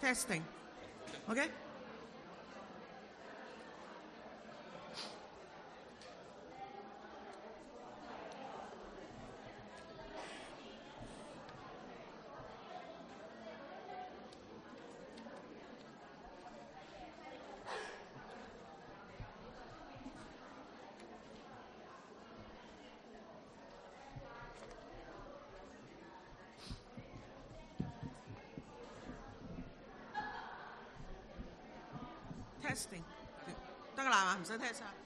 Testing，OK？Testing，得㗎啦嘛，唔使 test 啊。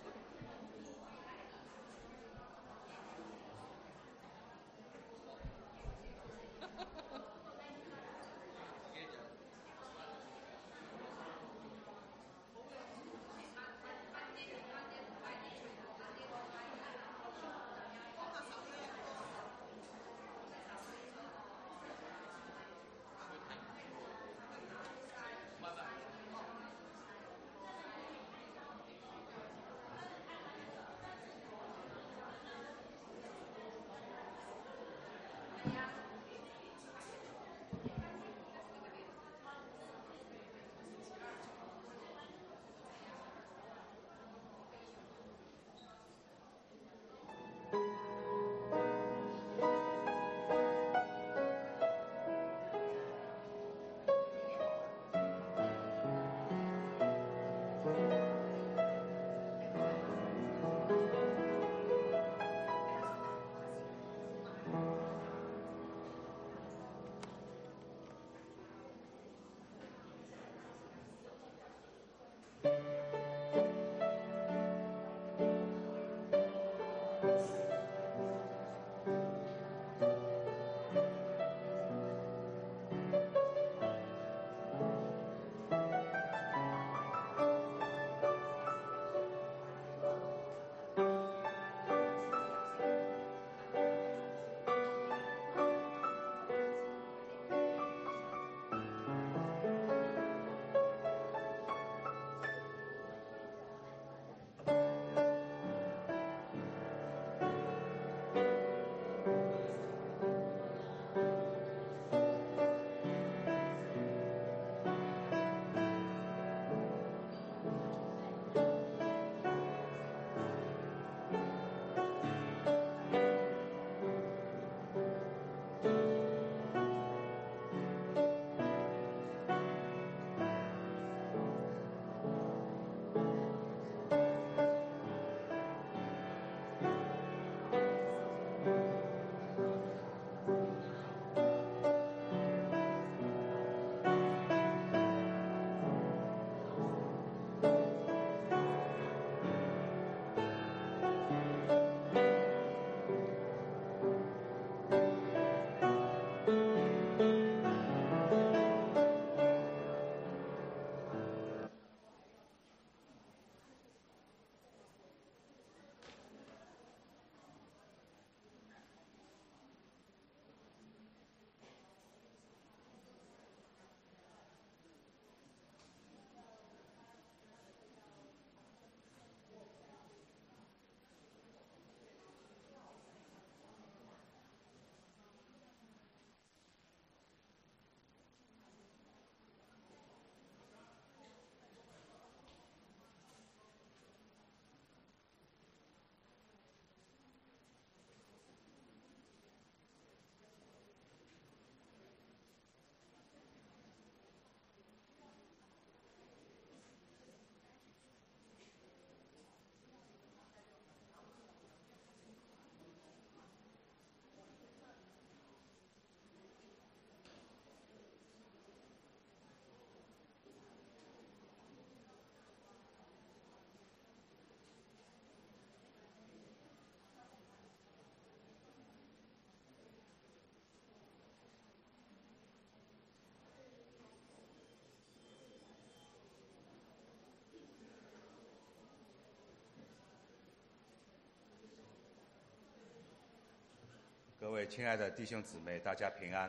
各位亲爱的弟兄姊妹，大家平安。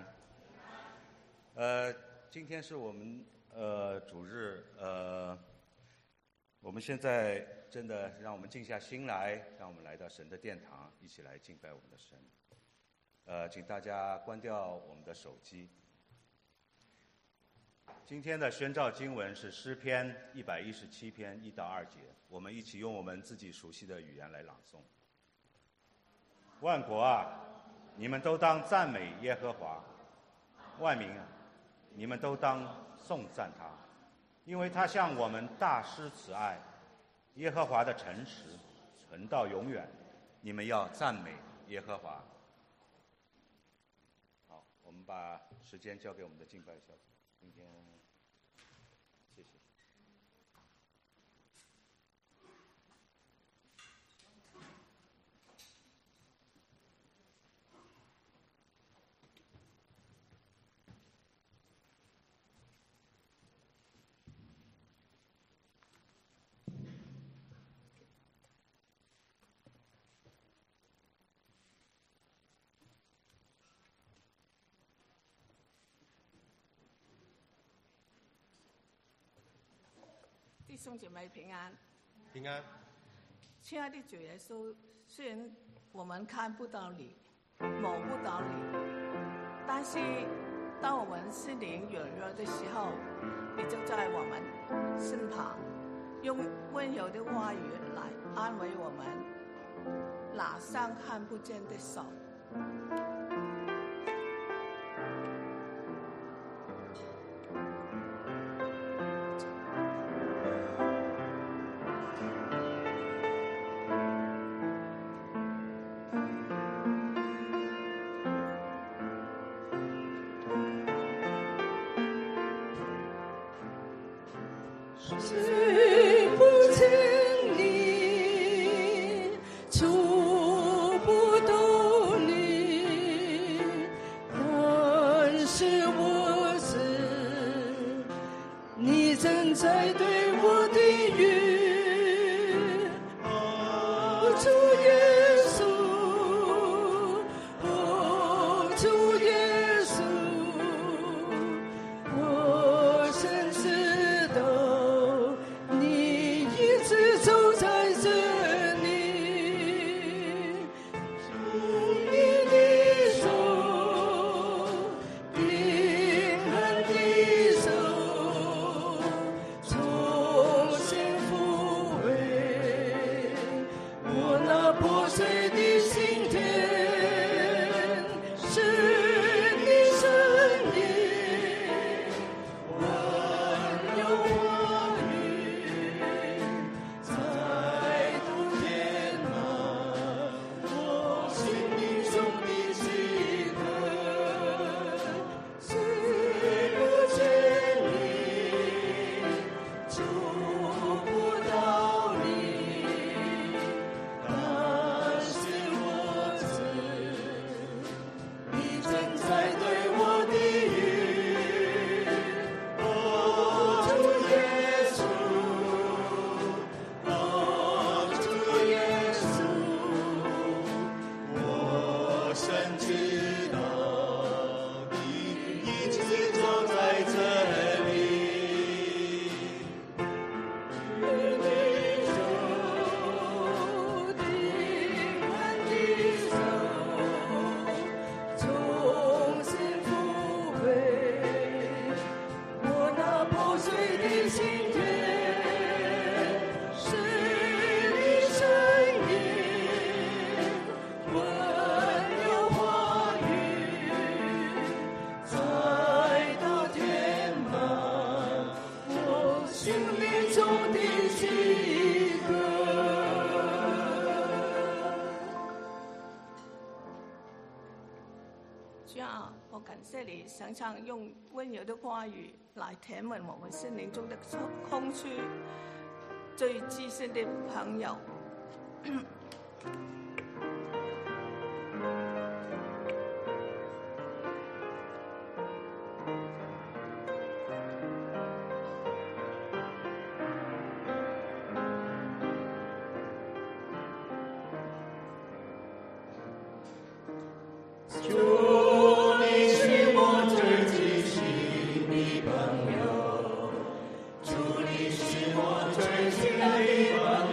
今天是我们主日，我们现在真的让我们静下心来，让我们来到神的殿堂，一起来敬拜我们的神。请大家关掉我们的手机。 今天的宣召经文是诗篇117篇1到2节，我们一起用我们自己熟悉的语言来朗诵。万国啊，你们都当赞美耶和华；万民啊，你们都当颂赞他，因为他向我们大施慈爱，耶和华的诚实存到永远。你们要赞美耶和华。好，我们把时间交给我们的敬拜小组。今天谢谢。 弟兄姐妹平安， 平安。 亲爱的主耶稣，虽然我们看不到你，摸不到你，但是当我们心灵软弱的时候，你就在我们身旁，用温柔的话语来安慰我们，拿上看不见的手。 谁不见你，触不到你，但是我知你正在对我的语。哦，主耶稣，哦，主耶稣，我深知道你一直走在这里，用你的手，冰冷的手，重新抚慰我那破碎的心田，是你声音，温柔话语，再度填满我心灵中的饥渴。谁不见你，触不到你，但是我知你正在对我的语。哦，主耶稣，哦，主耶稣，我深知道你一直走在这里。你的手，冰冷的手，重新抚慰我那破碎的心田，是你声音，温柔话语，再度填满我心灵中的饥渴。 主啊，我感谢你，常常用温柔的话语来填满我们心灵中的空虚。最知心的朋友， 主，你是我最知心的朋友，主，你是我最亲爱的伴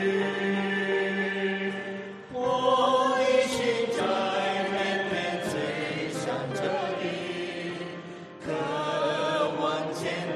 侣。我的心在远远追想着你，渴望见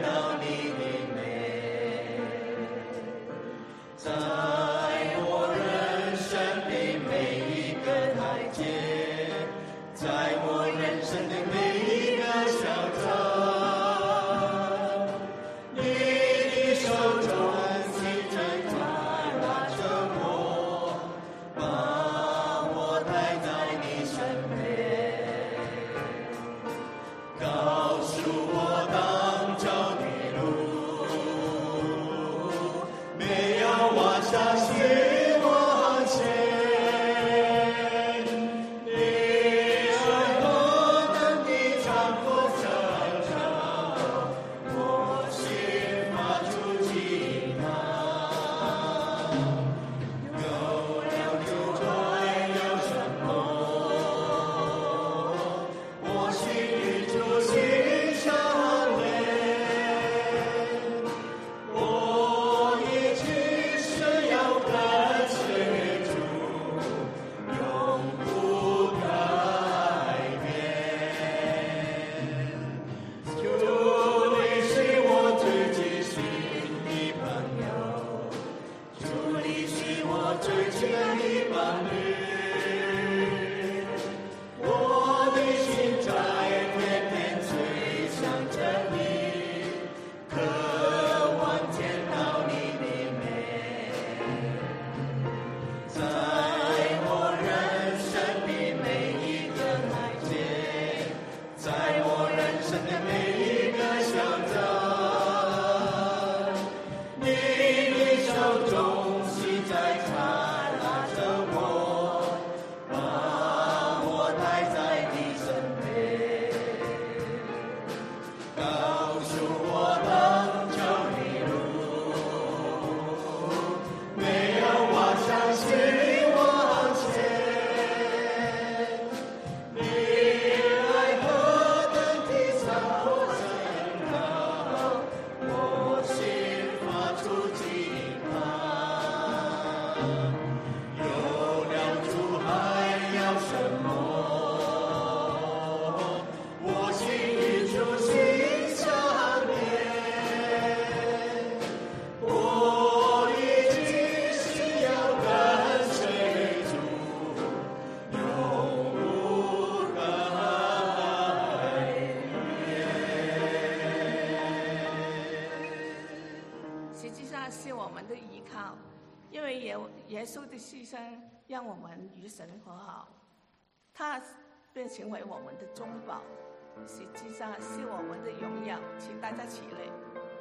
是我们的依靠，因为耶稣的牺牲让我们与神和好，他便成为我们的中保，实际上是我们的荣耀。请大家起立。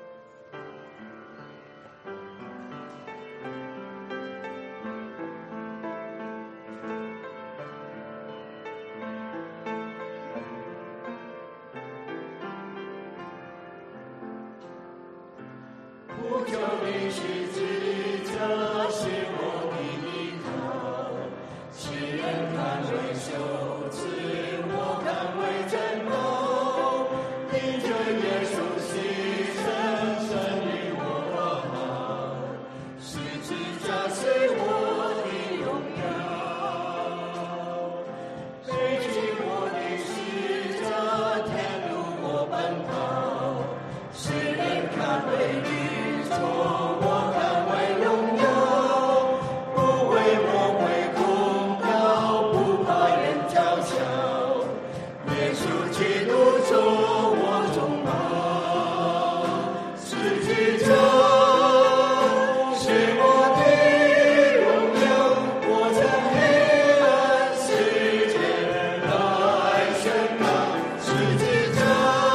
不求你十字架是我的依靠，世人看为羞耻，我看为珍宝。因着耶稣牺牲，神与我和好，十字架是我的荣耀。背起我的十架，天路我奔跑，世人看为愚拙，我看为荣耀，不为魔鬼控告，不怕人嘲笑，耶稣基督做我中保，十字架是我的荣耀，我在黑暗世界来宣告，十字架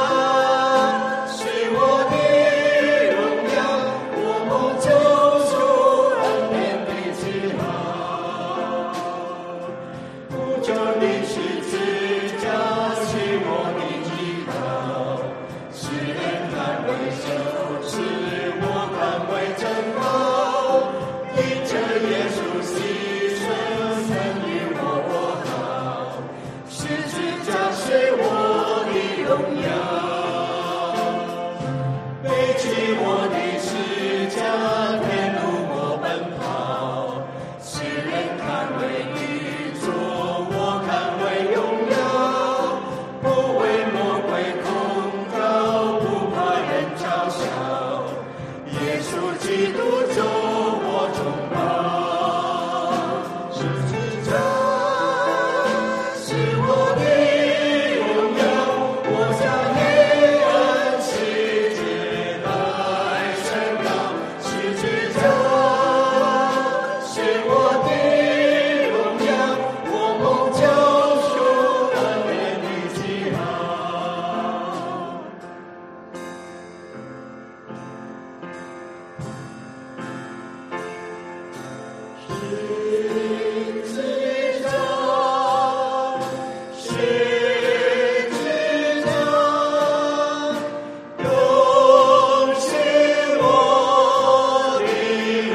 是我的荣耀，我蒙救赎恩典的记号。不求你十字架是我的依靠，世人看为羞耻，我看为珍宝。因着耶稣牺牲，神与我和好，十字架是我的荣耀。背起我的十架，天路我奔跑，世人看为愚拙，我看为荣耀，不为魔鬼控告，不怕人嘲笑，耶稣基督做我中保，十字架是我的荣耀，我在黑暗世界来宣告，十字架是我的荣耀，我蒙救赎恩典的记号。十字架，十字架，永是我的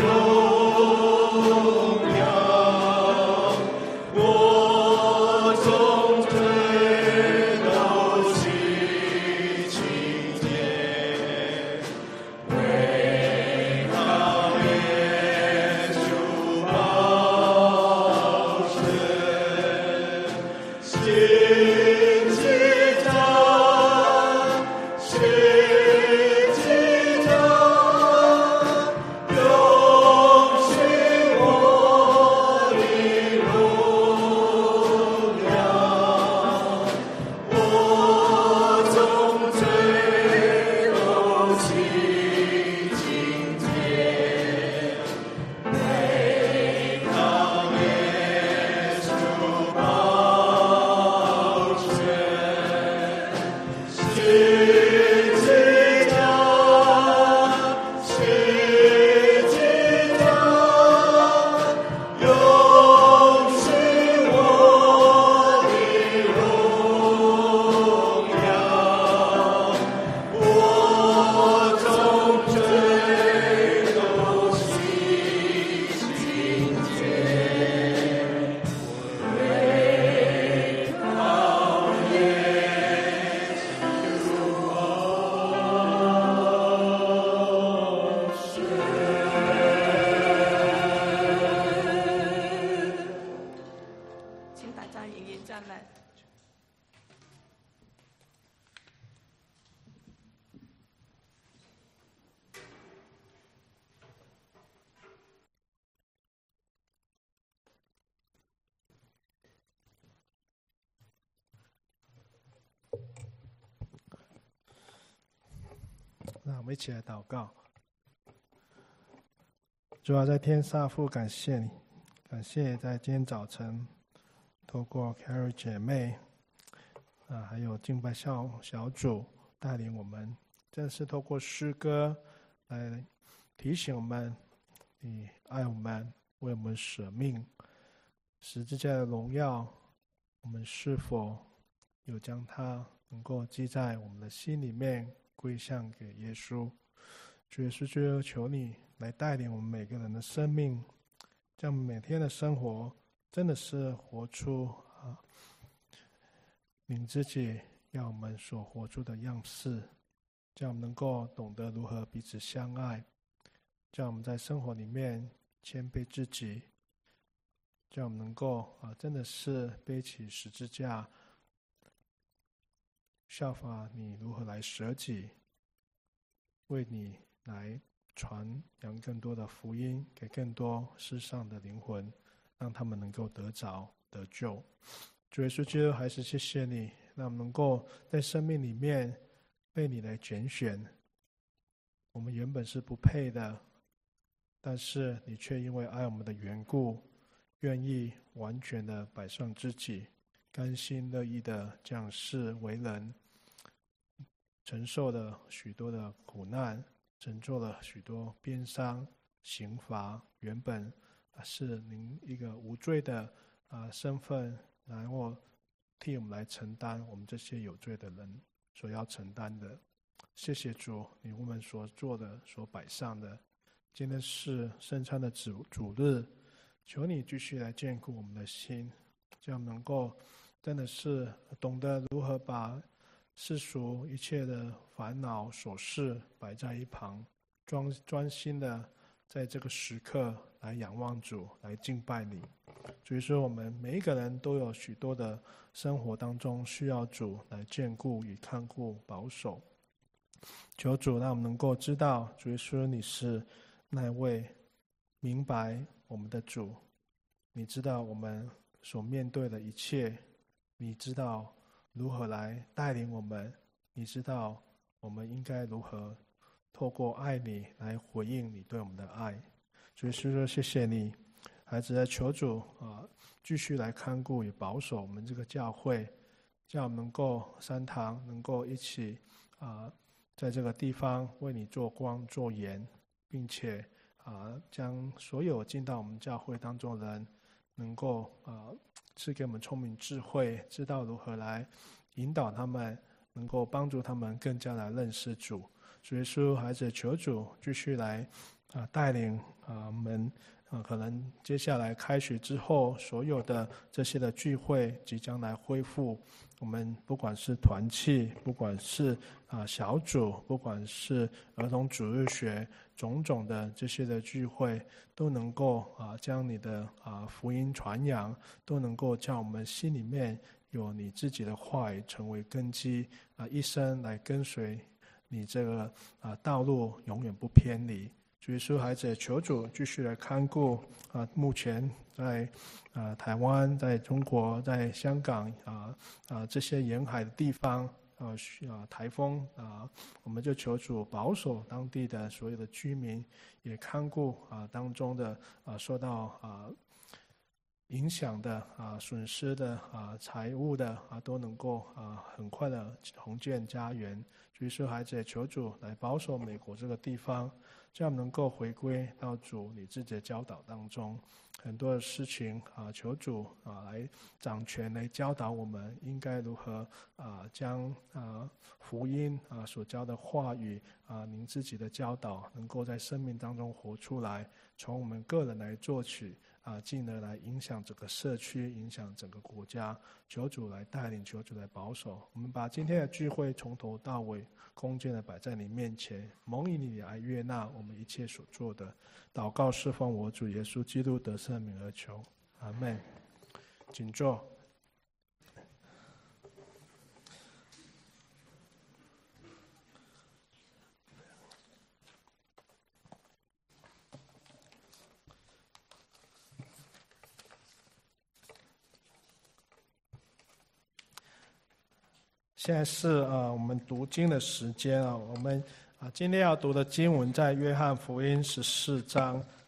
荣耀。我从罪都洗清洁，为靠耶稣宝血，十字架，十字架，永是我的荣耀。我从罪都洗清洁，背靠耶稣宝血，十字架，十字架，永是我的荣耀。我从罪都洗清洁，为靠耶稣宝血。 请大家仍然站立。 让我们一起来祷告。 主啊，在天上父，感谢你，感谢在今天早晨透过 Carrie 姐妹还有敬拜小组带领我们，正是透过诗歌来提醒我们，你爱我们，为我们舍命，十字架的荣耀，我们是否有将它能够记在我们的心里面，归向给耶稣？主耶稣，就求你来带领我们每个人的生命，将每天的生活真的是活出你自己要我们所活出的样式，叫我们能够懂得如何彼此相爱，叫我们在生活里面谦卑自己，叫我们能够真的是背起十字架，效法你如何来舍己，为你来传扬更多的福音给更多世上的灵魂，让他们能够得着得救。主耶稣基督，还是谢谢你，让我们能够在生命里面被你来拣选。我们原本是不配的，但是你却因为爱我们的缘故，愿意完全的摆上自己，甘心乐意的降世为人，承受了许多的苦难，承受了许多鞭伤刑罚，原本是您一个无罪的身份，然后替我们来承担我们这些有罪的人所要承担的。谢谢主，你为我们所做的，所摆上的。今天是圣餐的主日，求你继续来眷顾我们的心，这样能够真的是懂得如何把世俗一切的烦恼琐事摆在一旁，专心的在这个时刻来仰望主，来敬拜你。所以说我们每一个人都有许多的生活当中需要主来眷顾与看顾保守，求主让我们能够知道，主耶稣你是那位明白我们的主，你知道我们所面对的一切，你知道如何来带领我们，你知道我们应该如何透过爱你来回应你对我们的爱。所以说谢谢你，孩子在求主继续来看顾与保守我们这个教会，叫我们能够三堂能够一起在这个地方为你做光做盐，并且将所有进到我们教会当中的人能够赐给我们聪明智慧，知道如何来引导他们，能够帮助他们更加来认识主。主耶稣，孩子求主继续来带领我们可能接下来开学之后所有的这些的聚会即将来恢复，我们不管是团契，不管是小组，不管是儿童主日学，种种的这些的聚会都能够将你的福音传扬，都能够叫我们心里面有你自己的话语成为根基，一生来跟随你这个道路永远不偏离。主耶稣，孩子求主继续来看顾目前在台湾，在中国，在香港这些沿海的地方台风我们就求主保守当地的所有的居民，也看顾当中的受到影响的损失的财物的都能够很快的重建家园。主耶稣，孩子求主来保守美国这个地方，这样能够回归到主你自己的教导当中。很多的事情求主来掌权，来教导我们应该如何将福音所教的话语您自己的教导能够在生命当中活出来，从我们个人来做起进而来影响整个社区，影响整个国家。求主来带领，求主来保守。我们把今天的聚会从头到尾恭敬的摆在你面前，蒙以你来悦纳我们一切所做的。祷告侍奉我主耶稣基督得胜名而求，阿们。请坐。现在是我们读经的时间我们今天要读的经文在约翰福音14章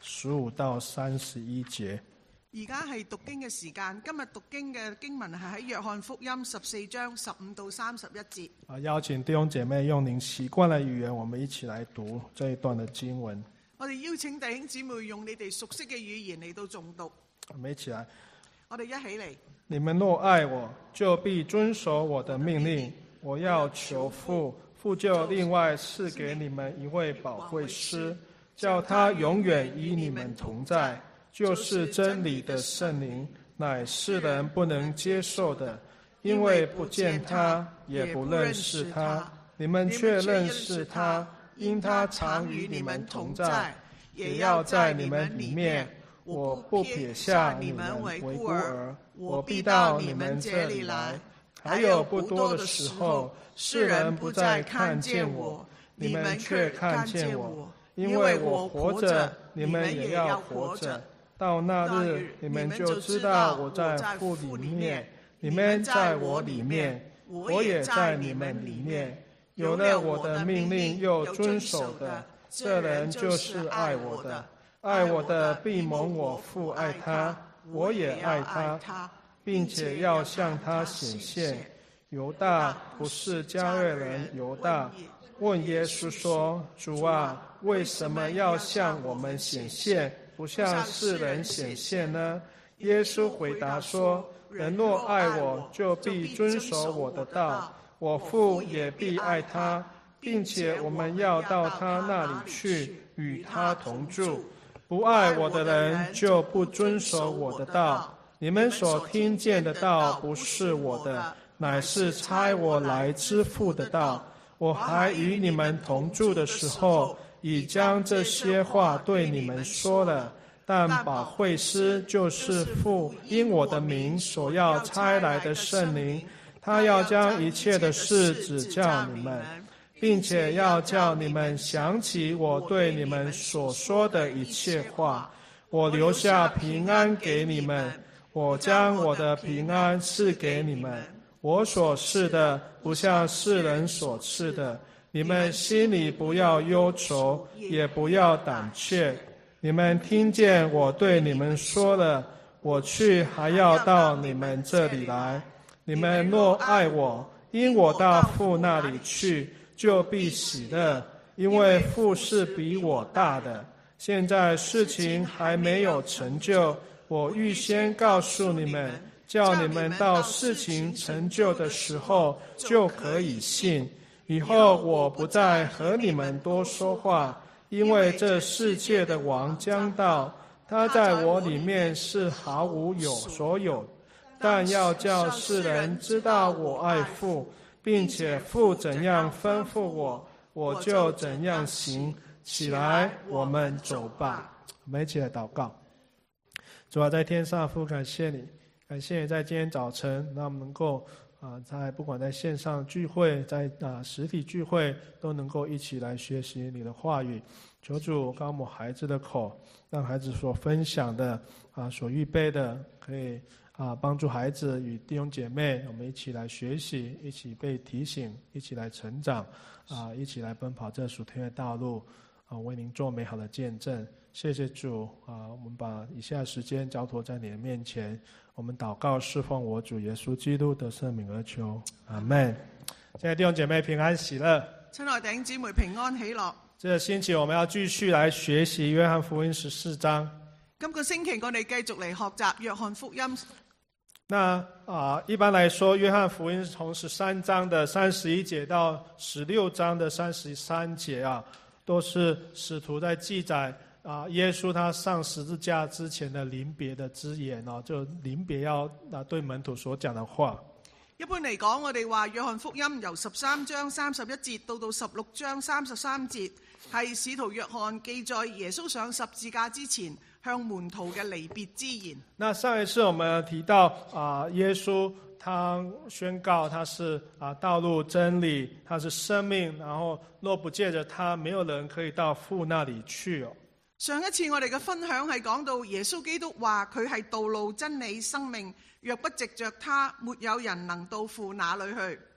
15到31節。 而家係讀經嘅時間，今日讀經嘅經文係喺約翰福音14章15到31節。 邀請弟兄姐妹用您習慣的語言，我們一起來讀這一段的經文。 我哋邀請弟兄姊妹用你哋熟悉嘅語言嚟到誦讀。 我們一起來。 我哋一起嚟。 你們若愛我，就必遵守我的命令。我要求父，父就另外賜給你們一位保惠師，叫他永遠與你們同在，就是真理的聖靈，乃世人不能接受的，因為不見他，也不認識他。你們卻認識他，因他常與你們同在，也要在你們裡面。我不撇下你們為孤兒，我必到你們這裡來。還有不多的時候，世人不再看見我，你們卻看見我，因為我活着，你們也要活着。到那日，你們就知道我在父裡面，你們在我裡面，我也在你們裡面。有了我的命令又遵守的，這人就是愛我的。愛我的必蒙我父愛他，我也愛他，並且要向他顯現。猶大不是加略人猶大，問耶穌說：主啊，為什麼要向我們顯現，不向世人顯現呢？耶穌回答說：人若愛我，就必遵守我的道，我父也必愛他，並且我們要到他那裡去，與他同住。不愛我的人就不遵守我的道。你們所聽見的道不是我的，乃是差我來之父的道。我還與你們同住的時候，已將這些話對你們說了。但保惠師就是父因我的名所要差來的聖靈，他要將一切的事指教你們，並且要叫你們想起我對你們所說的一切話。我留下平安給你們，我將我的平安賜給你們。我所賜的不像世人所賜的。你們心裡不要憂愁，也不要膽怯。你們聽見我對你們說了，我去還要到你們這裡來。你們若愛我，因我到父那裡去，就必喜樂，因為父是比我大的。現在事情還沒有成就，我預先告訴你們，叫你們到事情成就的時候就可以信。以後我不再和你們多說話，因為這世界的王將到，他在我裡面是毫無所有，但要叫世人知道我愛父，並且父怎樣吩咐我，我就怎樣行。起來，我們走吧。我們一起來禱告。主啊，在天上父，感謝你，感謝你在今天早晨，讓我們能夠在不管在線上聚會，在實體聚會，都能夠一起來學習你的話語。求主剛抹孩子的口，讓孩子所分享的所預備的，可以幫助孩子與弟兄姐妹，我們一起來學習，一起被提醒，一起來成長，一起來奔跑這屬天的道路，為您做美好的見證。謝謝主，我們把以下時間交託在你的面前，我們禱告侍奉我主耶穌基督的聖名而求，阿們。現在弟兄姐妹平安喜樂， 親愛弟兄姊妹平安喜樂。 這個星期我們要繼續來學習約翰福音14章。 今個星期我哋繼續嚟學習約翰福音。 那一般來說，約翰福音從13章的31節到16章的33節都是使徒在記載耶穌他上十字架之前的臨別的之言就臨別要對門徒所講的話。 一般嚟講，我哋話約翰福音由13章31節到16章33節，係使徒約翰記載耶穌上十字架之前向門徒嘅離別之言。那上一次我們提到耶穌他宣告他是道路真理，他是生命，然後若不借着他，沒有人可以到父那裡去。 上一次我哋嘅分享係講到耶穌基督話佢係道路真理生命，若不藉着他，沒有人能到父那裡去。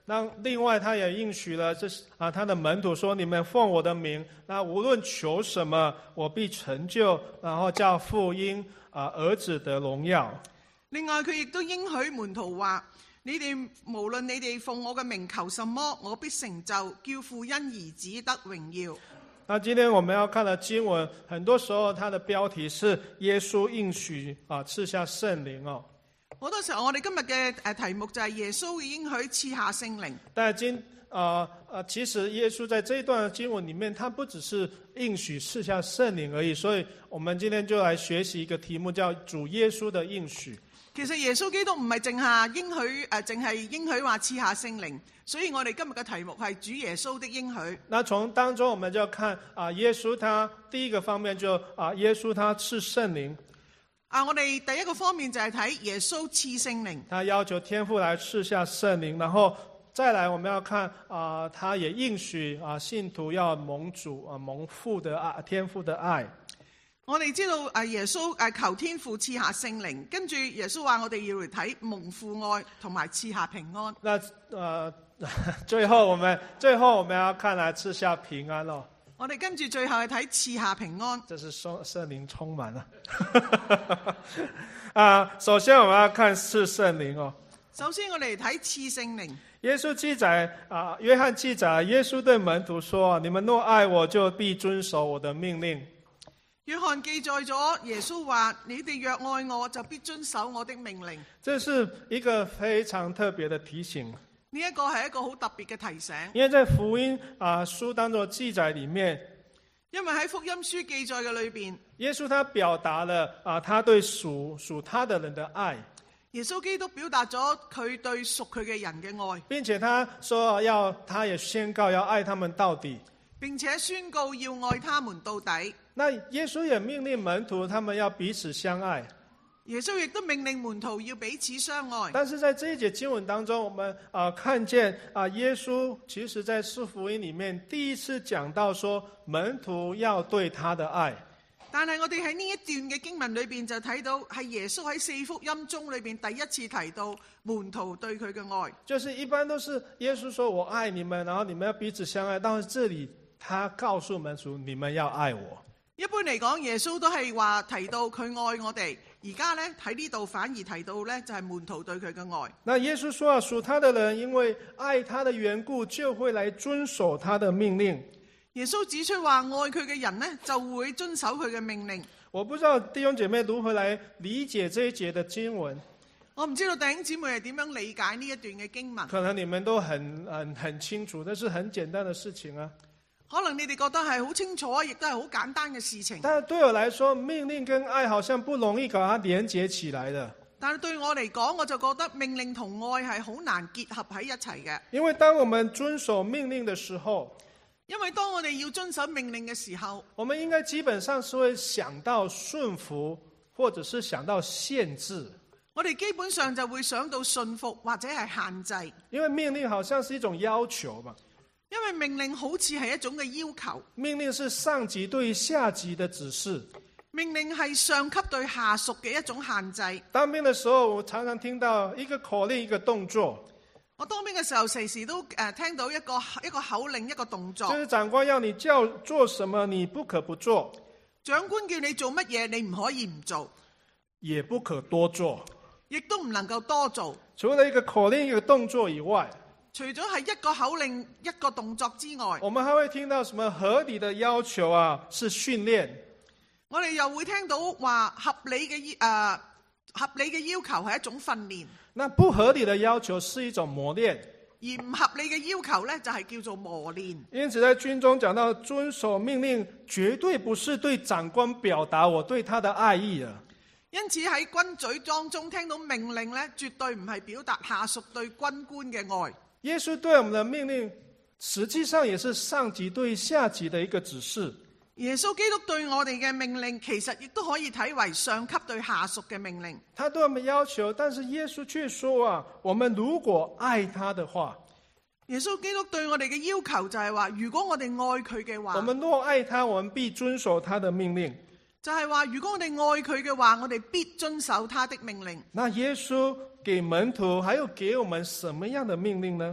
那另外他也应许了他的门徒说，你们奉我的名，那無論求什麼，我必成就，然後叫父因兒子得榮耀。 另外佢亦都應許門徒話，你哋無論你哋奉我嘅名求什麼，我必成就，叫父因兒子得榮耀。 那今天我們要看的經文，很多時候它的標題是耶穌應許賜下聖靈哦。 好多時候我哋今日嘅題目就係耶穌應許賜下聖靈。 但其實耶穌在這一段經文裡面，他不只是應許賜下聖靈而已，所以我們今天就來學習一個題目，叫主耶穌的應許。 其實耶穌基督唔係淨係應許話賜下聖靈，所以我哋今日嘅題目係主耶穌的應許。 那從當中我們就看耶穌他第一個方面就耶穌他賜聖靈。 我哋第一個方面就係睇耶穌賜聖靈， 他要求天父來賜下聖靈，然後再來我們要看他也應許信徒要蒙主蒙父的愛，天父的愛。 我哋知道耶穌求天父賜下聖靈，跟住耶穌話我哋要嚟睇蒙父愛同埋賜下平安。 那最後我們要看來賜下平安咯。 我哋跟住最後係睇賜下平安， 這是聖靈充滿了。首先我們要看賜聖靈哦。 首先我哋嚟睇賜聖靈。 耶穌記載約翰記載耶穌對門徒說：你們若愛我，就必遵守我的命令。 約翰記載咗耶穌話：你哋若愛我，就必遵守我的命令。 這是一個非常特別的提醒。 呢一個係一個好特別嘅提醒， 因為在福音書當中記載裡面， 因為喺福音書記載嘅裏邊， 耶穌他表達了他對屬他的人的愛。 耶穌基督表達咗佢對屬佢嘅人嘅愛， 並且他說他也宣告要愛他們到底， 並且宣告要愛他們到底。 那耶穌也命令門徒他們要彼此相愛。 耶穌亦都命令門徒要彼此相愛。 但是在這一節經文當中，我們看見耶穌其實在四福音裡面第一次講到說門徒要對他的愛。 但係我哋喺呢一段嘅經文裏邊就睇到係耶穌喺四福音中裏邊第一次提到門徒對佢嘅愛。 就是一般都是耶穌說我愛你們，然後你們要彼此相愛，但是這裡他告訴門徒你們要愛我。 一般嚟講，耶穌都係話提到佢愛我哋，而家呢，喺呢度反而提到呢，就係門徒對佢嘅愛。 那耶穌說屬他的人因為愛他的緣故，就會來遵守他的命令。 耶穌指出話愛佢嘅人呢，就會遵守佢嘅命令。 我不知道弟兄姐妹如何來理解這一節的經文。 我唔知道弟兄姊妹係點樣理解呢一段嘅經文。 可能你們都很清楚，這是很簡單的事情啊。 可能你哋覺得係好清楚，亦都係好簡單嘅事情。 但係對我來說，命令跟愛好像不容易把它連結起來的。 但係對我嚟講，我就覺得命令同愛係好難結合喺一齊嘅。 因為當我們遵守命令的時候， 因為當我哋要遵守命令嘅時候， 我們應該基本上是會想到順服，或者是想到限制。 我哋基本上就會想到順服或者係限制。 因為命令好像是一種要求嘛。 因為命令好似係一種嘅要求， 命令是上級對下級的指示， 命令係上級對下屬嘅一種限制。當兵的時候，我常常聽到一個口令一個動作。 我當兵嘅時候，時時都聽到一個口令一個動作。 就是長官要你叫做什麼，你不可不做。 長官叫你做乜嘢，你唔可以唔做， 也不可多做， 亦都唔能夠多做。 除了一個口令一個動作以外， 除咗係一個口令一個動作之外， 我們還會聽到什麼合理的要求是訓練。 我哋又會聽到話合理嘅要求係一種訓練。 那不合理的要求是一種磨練， 而唔合理嘅要求呢，就係叫做磨練。 因此在軍中講到遵守命令，絕對不是對長官表達我對他的愛意啊。 因此喺軍隊當中聽到命令呢，絕對唔係表達下屬對軍官嘅愛。 耶穌對我們的命令，實際上也是上級對下級的一個指示。 耶穌基督對我哋嘅命令，其實亦都可以睇為上級對下屬嘅命令。 他對我們要求，但是耶穌卻說我們如果愛他的話， 耶穌基督對我哋嘅要求就係話，如果我哋愛佢嘅話， 我們若愛他，我們必遵守他的命令。 就係話，如果我哋愛佢嘅話，我哋必遵守他的命令。 那耶穌給門徒還有給我們什麼樣的命令呢？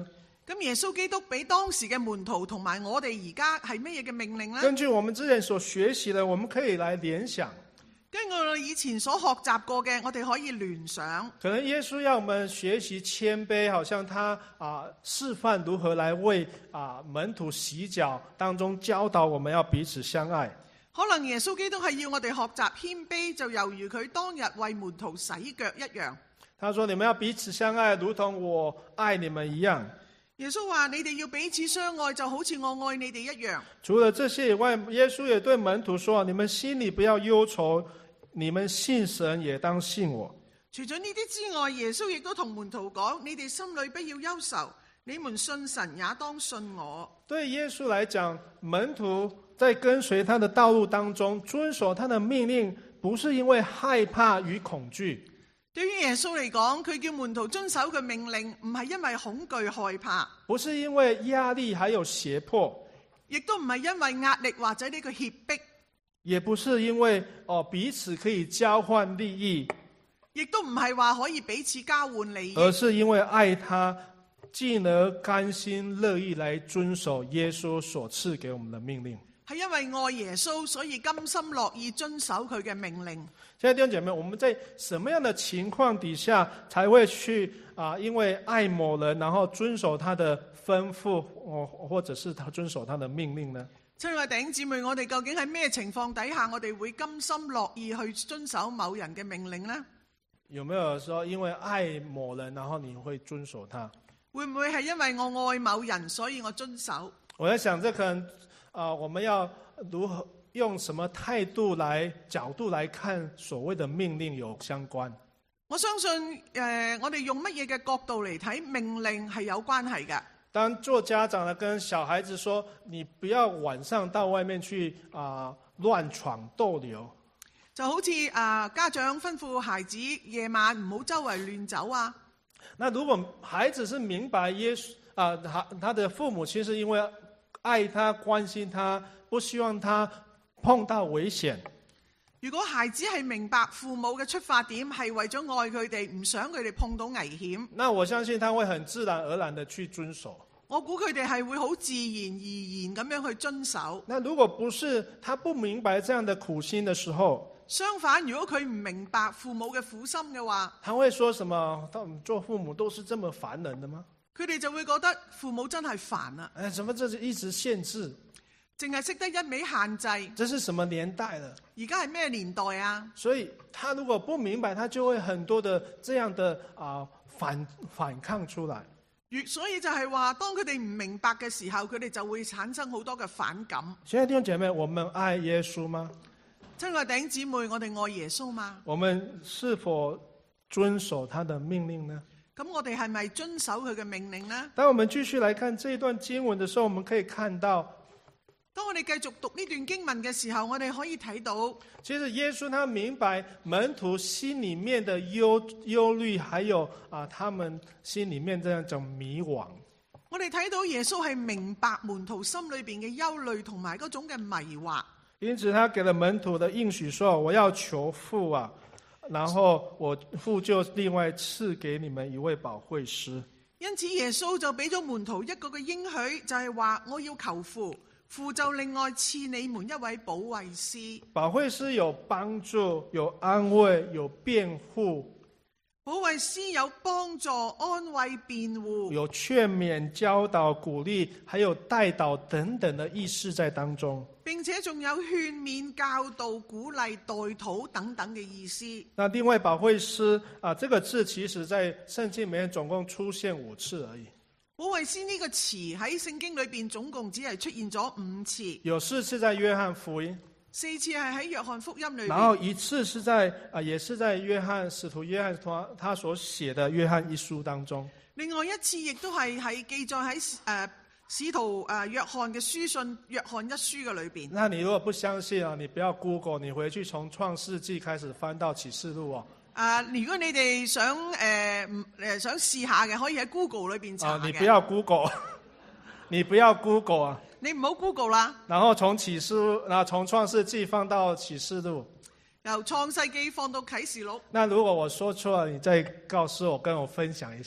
咁耶穌基督俾當時嘅門徒同埋我哋而家係乜嘢嘅命令呢？ 根據我們之前所學習的，我們可以來聯想。 根據我哋以前所學習過嘅，我哋可以聯想。 可能耶穌要我們學習謙卑，好像他示範如何來為門徒洗腳，當中教導我們要彼此相愛。 可能耶穌基督係要我哋學習謙卑，就猶如佢當日為門徒洗腳一樣。 他說：你們要彼此相愛，如同我愛你們一樣。 耶穌話：你哋要彼此相愛，就好似我愛你哋一樣。 除了這些以外，耶穌也對門徒說：你們心裡不要憂愁，你們信神也當信我。 除咗呢啲之外，耶穌亦都同門徒講：你哋心裡不要憂愁，你們信神也當信我。 對耶穌來講，門徒在跟隨他的道路當中，遵守他的命令，不是因為害怕與恐懼。 對於耶穌嚟講，佢叫門徒遵守佢命令，唔係因為恐懼害怕， 不是因為壓力還有脅迫， 亦都唔係因為壓力或者呢個脅迫， 也不是因為彼此可以交換利益， 亦都唔係話可以彼此交換利益， 而是因為愛他，進而甘心樂意來遵守耶穌所賜給我們的命令。 係因為愛耶穌，所以甘心樂意遵守佢嘅命令。 現在弟兄姐妹，我們在什麼樣的情況底下才會去因為愛某人，然後遵守他的吩咐，或者是他遵守他的命令呢？ 親愛弟兄姊妹，我哋究竟喺咩情況底下，我哋會甘心樂意去遵守某人嘅命令呢？ 有沒有說因為愛某人，然後你會遵守他？ 會唔會係因為我愛某人，所以我遵守？ 我在想，這可能我們要如何用什麼態度角度來看所謂的命令有相關。 我相信我哋用乜嘢嘅角度嚟睇命令係有關係嘅。 當做家長的跟小孩子說，你不要晚上到外面去亂闖逗留， 就好似家長吩咐孩子夜晚唔好周圍亂走啊。 那如果孩子是明白耶穌他的父母親是因為愛他關心他，不希望他碰到危險。 如果孩子係明白父母嘅出發點係為咗愛佢哋，唔想佢哋碰到危險， 那我相信他會很自然而然的去遵守。 我估佢哋係會好自然而然咁樣去遵守。 那如果不是他不明白這樣的苦心的時候， 相反，如果佢唔明白父母嘅苦心嘅話， 他會說什麼？做父母都是這麼煩人的嗎？ 佢哋就會覺得父母真係煩啊！ 怎麼這是一直限制？ 淨係識得一味限制。 這是什麼年代了？ 而家係咩年代啊？ 所以他如果不明白，他就會很多的這樣的反抗出來。 所以就係話，當佢哋唔明白嘅時候，佢哋就會產生好多嘅反感。 現在弟兄姐妹，我們愛耶穌嗎？ 親愛弟兄姊妹，我哋愛耶穌嗎？ 我們是否遵守他的命令呢？ 咁我哋係咪遵守佢嘅命令呢？ 當我們繼續來看這一段經文的時候，我們可以看到， 當我哋繼續讀呢段經文嘅時候，我哋可以睇到， 其實耶穌他明白門徒心裡面的憂慮，還有他們心裡面這樣一種迷惘。 我哋睇到耶穌係明白門徒心裏邊嘅憂慮同埋嗰種嘅迷惑。 因此他給了門徒的應許說：我要求父然後我父就另外賜給你們一位保惠師。 因此耶穌就俾咗門徒一個嘅應許，就係話我要求父，父就另外賜你們一位保惠師。 保惠師有幫助，有安慰，有辯護。 保惠師有幫助、安慰、辯護，有勸勉、教導、鼓勵，還有帶導等等的意思在當中， 並且仲有勸勉、教導、鼓勵、代禱等等嘅意思。 那另外保惠師這個字其實在聖經裡面總共出現5次而已。 保惠師呢個詞喺聖經裏邊總共只係出現咗5次， 有4次在約翰福音 ，4次係喺約翰福音裏邊， 然後1次是在也是在使徒約翰他所寫的約翰一書當中。 另外1次亦都係記載喺使徒約翰嘅書信約翰一書嘅裏邊。 那你如果不相信你不要 Google， 你回去從創世紀開始翻到啟示錄如果你哋想試下嘅，可以喺 Google 裏邊查嘅。 你不要 Google， 你不要 Google 你唔好 Google 啦。 然後從創世紀放到啟示錄， 由創世紀放到啟示錄。 那如果我說錯了，你再告訴我，跟我分享一下。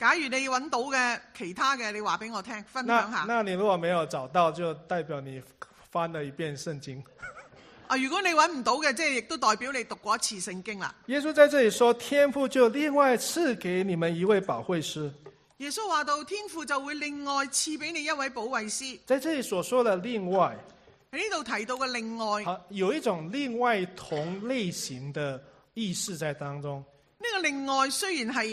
假如你揾到嘅其他嘅，你話俾我聽，分享下。 那你如果没有找到，就代表你翻了一遍圣经。 如果你揾唔到嘅，即係亦都代表你讀過一次聖經啦。 耶穌在這裡說，天父就另外賜給你們一位保惠師。 耶穌話到，天父就會另外賜俾你一位保惠師。 在這裡所說的另外， 喺呢度提到嘅另外， 有一種另外同類型的意思在當中。 呢個另外雖然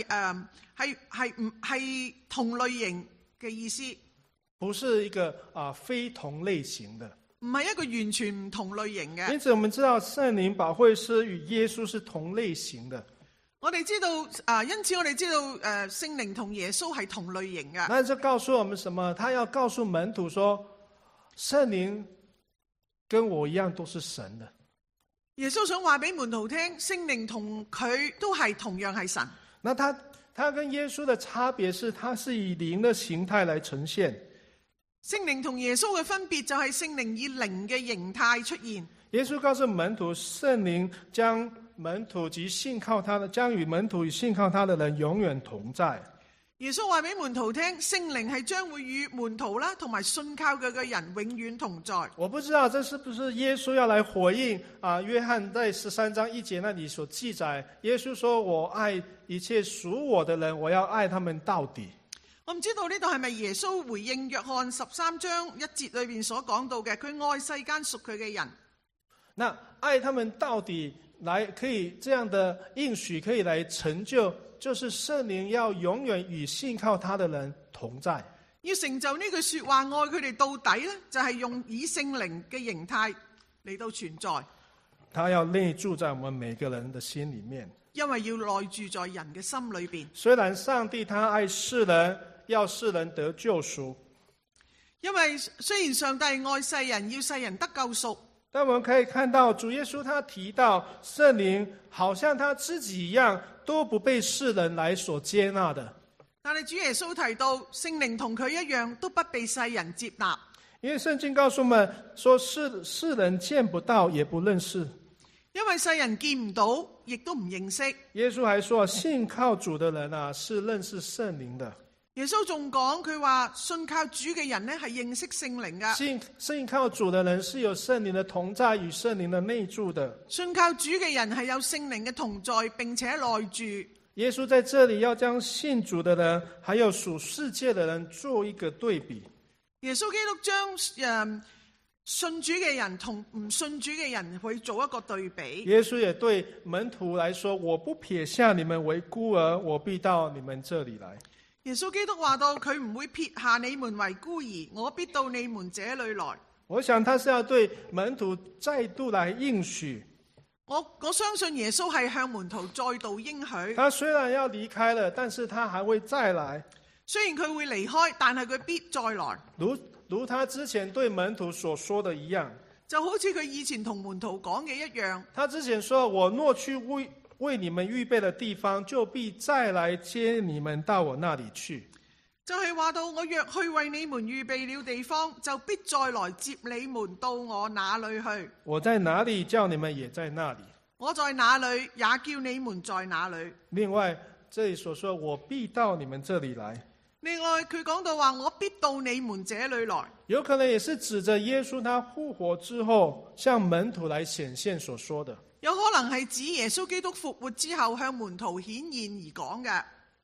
係同類型嘅意思， 不是一個非同類型的， 唔係一個完全唔同類型嘅。 因此我們知道聖靈保惠師與耶穌是同類型的。 我哋知道因此我哋知道聖靈同耶穌係同類型嘅。 那就告訴我們什麼？他要告訴門徒說，聖靈跟我一樣都是神的。 耶穌想話俾門徒聽，聖靈同佢都係同樣係神。 那他跟耶穌的差別是，他是以靈的形態來呈現。 聖靈同耶穌嘅分別就係聖靈以靈嘅形態出現。 耶穌告訴門徒，聖靈將與門徒與信靠他的人永遠同在。 耶穌話俾門徒聽，聖靈係將會與門徒啦，同埋信靠佢嘅人永遠同在。 我不知道這是不是耶穌要來回應約翰在13章1節那裡所記載，耶穌說，我愛一切屬我的人，我要愛他們到底。 我唔知道呢度係咪耶穌回應約翰13章1節裏面所講到嘅，佢愛世間屬佢嘅人。 那愛他們到底來可以這樣的應許可以來成就，就是聖靈要永遠與信靠他的人同在。 要成就呢句說話，愛佢哋到底呢，就係用以聖靈嘅形態嚟到存在。 他要內住在我們每個人的心裡面， 因為要內住在人嘅心裏邊。 雖然上帝他愛世人，要世人得救贖， 因為雖然上帝愛世人，要世人得救贖， 但我們可以看到主耶穌他提到聖靈好像他自己一樣，都不被世人來所接納的。 但係主耶穌提到聖靈同佢一樣，都不被世人接納。 因為聖經告訴我們說，世人見不到也不認識， 因為世人見唔到亦都唔認識。 耶穌還說，信靠主的人是認識聖靈的。 耶穌仲講，佢話信靠主嘅人呢係認識聖靈㗎。 信靠主的人是有聖靈的同在與聖靈的內住的。 信靠主嘅人係有聖靈嘅同在，並且內住。 耶穌在這裡要將信主的人還有屬世界的人做一個對比。 耶穌基督將信主嘅人同唔信主嘅人去做一個對比。 耶穌也對門徒來說，我不撇下你們為孤兒，我必到你們這裡來。 耶穌基督話到，佢唔會撇下你們為孤兒，我必到你們這裡來。 我想他是要對門徒再度來應許。 我相信耶穌係向門徒再度應許。 他雖然要離開了，但是他還會再來。 雖然佢會離開，但係佢必再來。 如他之前對門徒所說的一樣， 就好似佢以前同門徒講嘅一樣。 他之前說，我若去為你們預備的地方，就必再來接你們到我那裡去。 就係話到，我若去為你們預備了地方，就必再來接你們到我那裡去。 我在哪裡，叫你們也在那裡。 我在哪裡，也叫你們在哪裡。 另外，這裡所說，我必到你們這裡來。 另外，佢講到話，我必到你們這裡來。 有可能也是指着耶穌他復活之後，向門徒來顯現所說的。 有可能係指耶穌基督復活之後向門徒顯現而講嘅。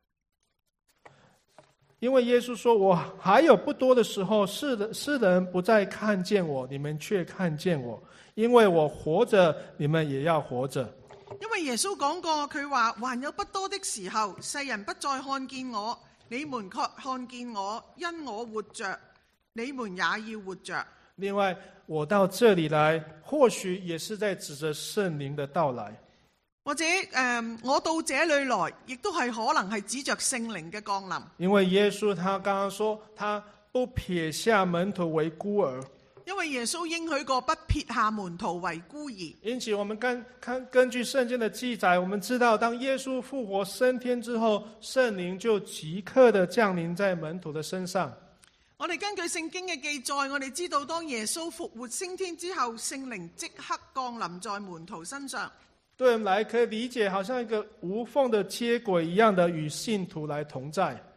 因為耶穌說，我還有不多的時候，世人不再看見我，你們卻看見我，因為我活着，你們也要活着。 因為耶穌講過，佢話還有不多的時候，世人不再看見我，你們卻看見我，因我活着，你們也要活着。 另外，我到這裡來，或許也是在指着聖靈的到來。 或者我到這裡來，亦都係可能係指着聖靈嘅降臨。 因為耶穌他剛剛說，他不撇下門徒為孤兒。 因為耶穌應許過不撇下門徒為孤兒。 因此我們根據聖經的記載，我們知道當耶穌復活升天之後，聖靈就即刻的降臨在門徒的身上。 我哋根據聖經嘅記載，我哋知道當耶穌復活升天之後，聖靈即刻降臨在門徒身上。 對我們來可以理解，好像一個無縫的接軌一樣的與信徒來同在。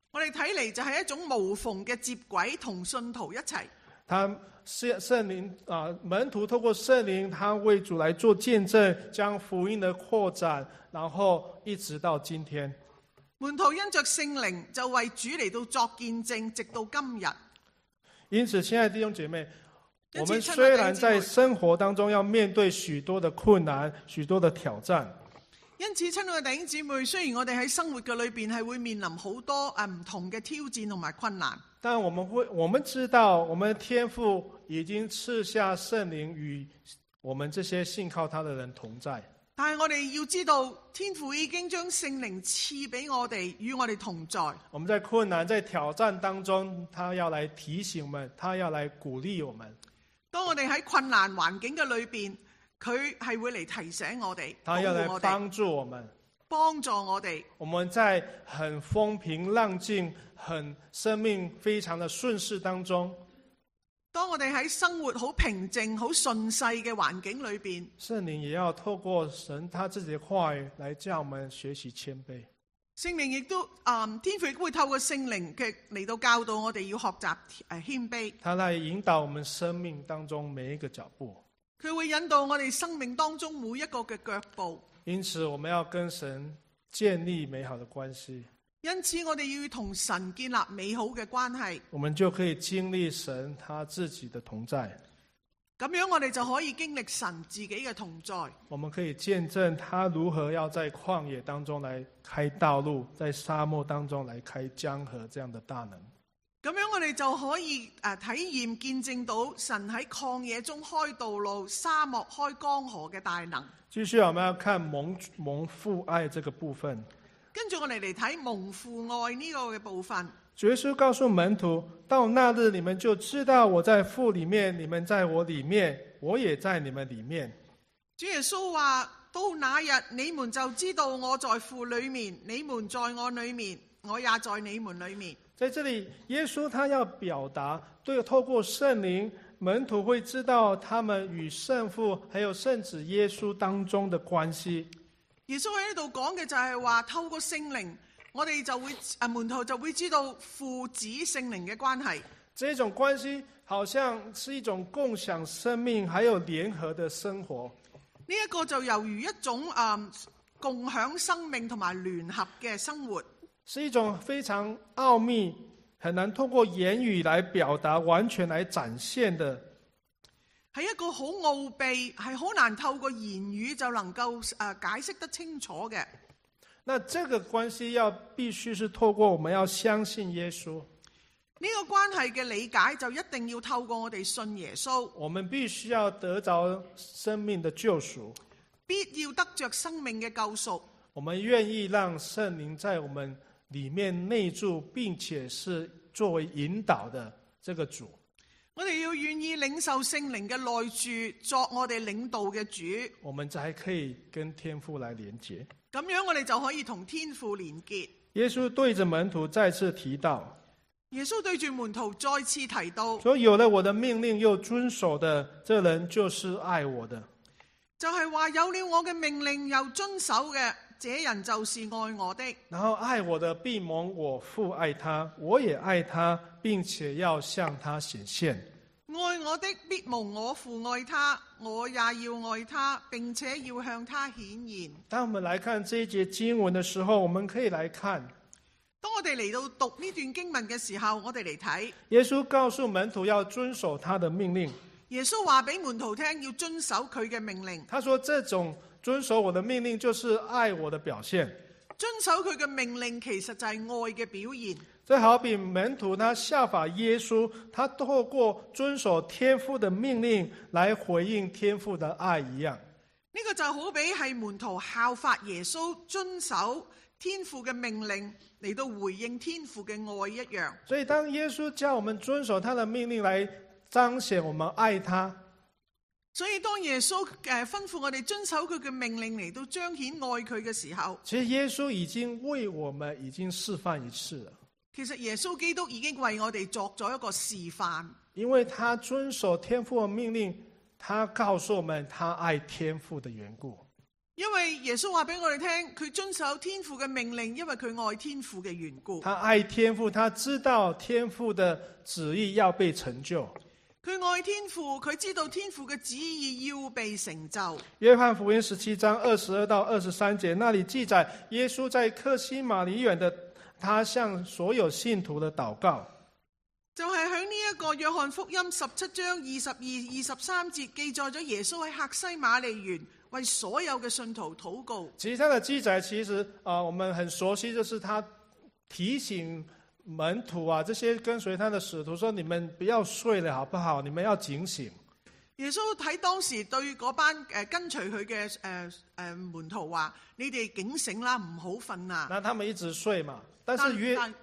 我哋睇嚟就係一種無縫嘅接軌，同信徒一齊。 圣灵门徒透過聖靈，他為主來做見證，將福音的擴展，然後一直到今天。 門徒因着聖靈就為主嚟到作見證，直到今日。 因此，親愛的弟兄姐妹，我們雖然在生活當中要面對許多的困難、許多的挑戰。 因此，親愛嘅弟兄姊妹，雖然我哋喺生活嘅裏邊係會面臨好多唔同嘅挑戰同埋困難， 但我們知道，我們的天父已經賜下聖靈與我們這些信靠他的人同在。 但係我哋要知道，天父已經將聖靈賜俾我哋，與我哋同在。 我們在困難、在挑戰當中，他要來提醒我們，他要來鼓勵我們。 當我哋喺困難環境嘅裏邊，佢係會嚟提醒我哋， 他要來幫助我們， 幫助我哋。 我們在很風平浪靜、很生命非常的順勢當中， 當我哋喺生活好平靜、好順勢嘅環境裏邊， 聖靈也要透過神他自己的話語來叫我們學習謙卑。 聖靈亦都天父亦都會透過聖靈嘅嚟到教導我哋要學習謙卑。 他來引導我們生命當中每一個腳步。 佢會引導我哋生命當中每一個嘅腳步。 因此，我們要跟神建立美好的關係。 因此，我哋要同神建立美好嘅關係。 我們就可以經歷神他自己的同在。 咁樣我哋就可以經歷神自己嘅同在。 我們可以見證他如何要在曠野當中來開道路，在沙漠當中來開江河這樣的大能。 咁樣我哋就可以體驗見證到神喺曠野中開道路，沙漠開江河嘅大能。 繼續我們要看蒙父愛這個部分。 跟住我哋嚟睇蒙父愛呢個嘅部分。 主耶穌告訴門徒，到那日你們就知道我在父裏面，你們在我裏面，我也在你們裏面。 主耶穌話，到那日你們就知道我在父裏面，你們在我裏面，我也在你們裏面。 在這裡，耶穌他要表達，透過聖靈，門徒會知道他們與聖父還有聖子耶穌當中的關係。 耶穌喺呢度講嘅就係話，透過聖靈，我哋就會門徒就會知道父子聖靈嘅關係。 這種關係好像是一種共享生命，還有聯合的生活。 呢一個就猶如一種共享生命同埋聯合嘅生活。 是一種非常奧秘，很難透過言語來表達，完全來展現的。 係一個好奧秘，係好難透過言語就能夠解釋得清楚嘅。 那這個關係必須是透過我們要相信耶穌。 呢個關係嘅理解就一定要透過我哋信耶穌。 我們必須要得着生命的救贖， 必要得着生命嘅救贖。 我們願意讓聖靈在我們裏面內住，並且是作為引導的這個主。 我哋要願意領受聖靈嘅內住，作我哋領導嘅主， 我們才可以跟天父來連結。 咁樣我哋就可以同天父連結。 耶穌對着門徒再次提到， 耶穌對住門徒再次提到， 說有了我的命令又遵守的，這人就是愛我的。 就係話有了我嘅命令又遵守嘅，這人就是愛我的。 然後愛我的必蒙我父愛他，我也愛他，並且要向他顯現。 愛我的必蒙我父愛他，我也要愛他，並且要向他顯現。 當我們來看這一節經文的時候，我們可以來看， 當我哋嚟到讀呢段經文嘅時候，我哋嚟睇耶穌告訴門徒要遵守他的命令。 耶穌話俾門徒聽要遵守佢嘅命令。 他說這種遵守我的命令就是愛我的表現。 遵守佢嘅命令其實就係愛嘅表現。 這好比門徒他效法耶穌，他透過遵守天父的命令來回應天父的愛一樣。 呢個就好比係門徒效法耶穌遵守天父嘅命令嚟到回應天父嘅愛一樣。 所以當耶穌叫我們遵守他的命令來彰顯我們愛他， 所以當耶穌吩咐我哋遵守佢嘅命令嚟到彰顯愛佢嘅時候， 其實耶穌已經為我們已經示範一次了。 其實耶穌基督已經為我哋作咗一個示範， 因為他遵守天父的命令，他告訴我們他愛天父的緣故。 因為耶穌話俾我哋聽，佢遵守天父嘅命令，因為佢愛天父嘅緣故。 他愛天父，他知道天父的旨意要被成就。 佢愛天父，佢知道天父嘅旨意要被成就。 約翰福音17章22到23節，那裡記載耶穌在客西馬尼園的他向所有信徒的禱告。 就係喺呢一個約翰福音17章22、23節記載咗耶穌喺客西馬尼園為所有嘅信徒禱告。 其實他的記載其實我們很熟悉，就是他提醒門徒啊，這些跟隨他的使徒說：你們不要睡了，好不好？你們要警醒。 耶穌喺當時對嗰班跟隨佢嘅門徒話：你哋警醒啦，唔好瞓啊！ 那他們一直睡嘛，但係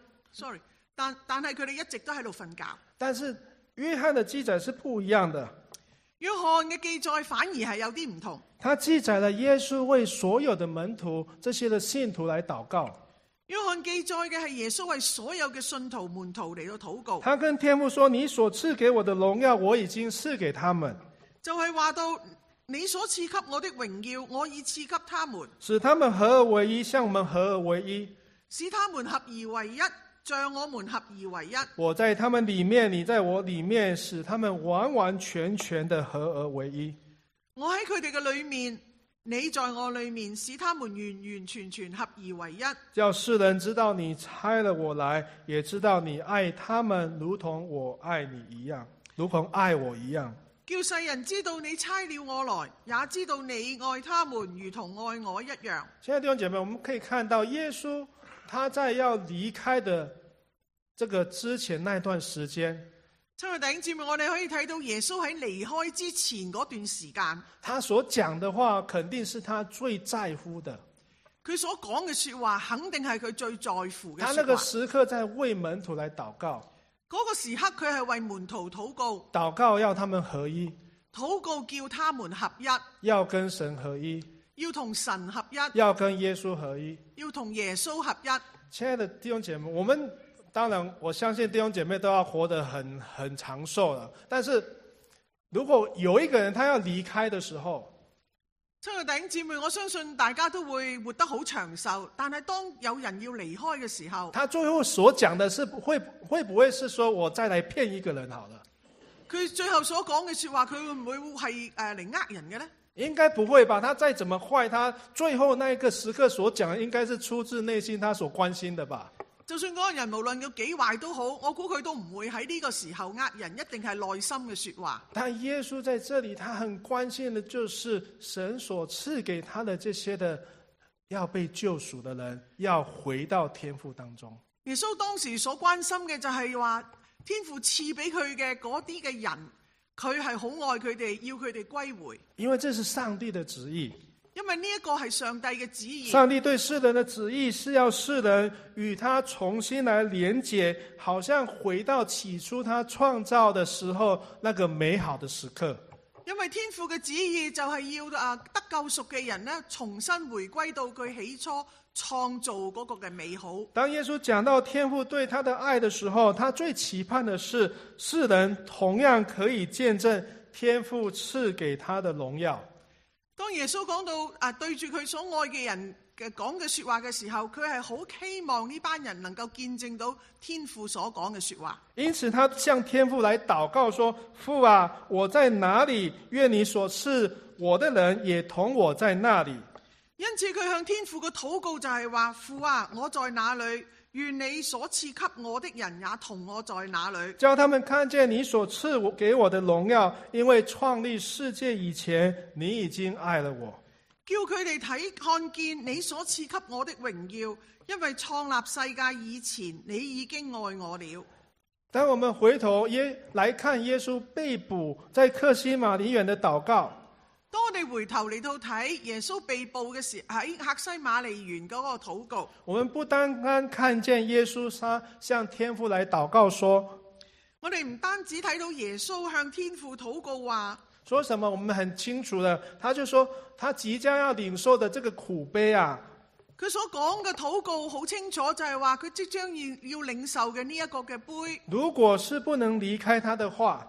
佢哋一直都喺度瞓覺。 但是約翰的記載是不一樣的。 約翰嘅記載反而係有啲唔同。 他記載了耶穌為所有的門徒、這些的信徒來禱告。 約翰記載嘅係耶穌為所有嘅信徒門徒嚟到禱告。 他跟天父說：你所賜給我的榮耀，我已經賜給他們。 就係話到你所賜給我的榮耀，我已賜給他們， 使他們合而為一，像我們合而為一。 使他們合而為一，像我們合而為一。 我在他們裡面，你在我裡面，使他們完完全全的合而為一。 我喺佢哋嘅裡面，你在我裡面，使他們完完全全合而為一。 叫世人知道你差了我來，也知道你愛他們，如同我愛你一樣，如同愛我一樣。 叫世人知道你差了我來，也知道你愛他們，如同愛我一樣。 親愛的弟兄姐妹，我們可以看到耶穌他在要離開的這個之前那段時間， 親愛弟兄姊妹，我哋可以睇到耶穌喺離開之前嗰段時間， 他所講的話肯定是他最在乎的。 佢所講嘅說話肯定係佢最在乎嘅說話。 他那個時刻在為門徒來禱告， 嗰個時刻佢係為門徒禱告， 禱告要他們合一， 禱告叫他們合一， 要跟神合一， 要同神合一， 要跟耶穌合一， 要同耶穌合一。 親愛的弟兄姐妹，我們當然我相信弟兄姐妹都要活得很長壽了，但是如果有一個人他要離開的時候， 親愛弟兄姊妹，我相信大家都會活得好長壽，但係當有人要離開嘅時候， 他最後所講的是會不會是說我再來騙一個人好了？ 佢最後所講嘅說話，佢會唔會係嚟呃人嘅呢？ 應該不會吧，他再怎麼壞，他最後那一個時刻所講的應該是出自內心他所關心的吧。 就算嗰個人無論有幾壞都好，我估佢都唔會喺呢個時候呃人，一定係內心嘅說話。 但耶穌在這裡，他很關心的就是神所賜給他的這些的要被救贖的人，要回到天父當中。 耶穌當時所關心嘅就係話，天父賜俾佢嘅嗰啲嘅人，佢係好愛佢哋，要佢哋歸回。 因為這是上帝的旨意。 因為呢一個係上帝嘅旨意。 上帝對世人的旨意是要世人與他重新來連結，好像回到起初他創造的時候那個美好的時刻。 因為天父嘅旨意就係要得救贖嘅人呢，重新回歸到佢起初創造嗰個嘅美好。 當耶穌講到天父對他的愛的時候，他最期盼的是世人同樣可以見證天父賜給他的榮耀。 當耶穌講到對住佢所愛嘅人嘅講嘅說話嘅時候，佢係好希望呢班人能夠見證到天父所講嘅說話。 因此他向天父來禱告說：父啊，我在哪裡？願你所賜我的人也同我在那裡。 因此佢向天父嘅禱告就係話：父啊，我在哪裡？願你所賜給我的人也同我在哪裡。 叫他們看見你所賜給我的榮耀，因為創立世界以前，你已經愛了我。 叫佢哋看見你所賜給我的榮耀，因為創立世界以前，你已經愛我了。 當我們回頭來看耶穌被捕在客西馬尼園的禱告， 當我哋回頭嚟到睇耶穌被捕嘅時，喺客西馬尼園嗰個禱告， 我們不單單看見耶穌他向天父來禱告說， 我哋唔單止睇到耶穌向天父禱告話， 說什麼我們很清楚的，他就說他即將要領受的這個苦杯啊， 佢所講嘅禱告好清楚，就係話佢即將要領受嘅呢一個嘅杯， 如果是不能離開他的話，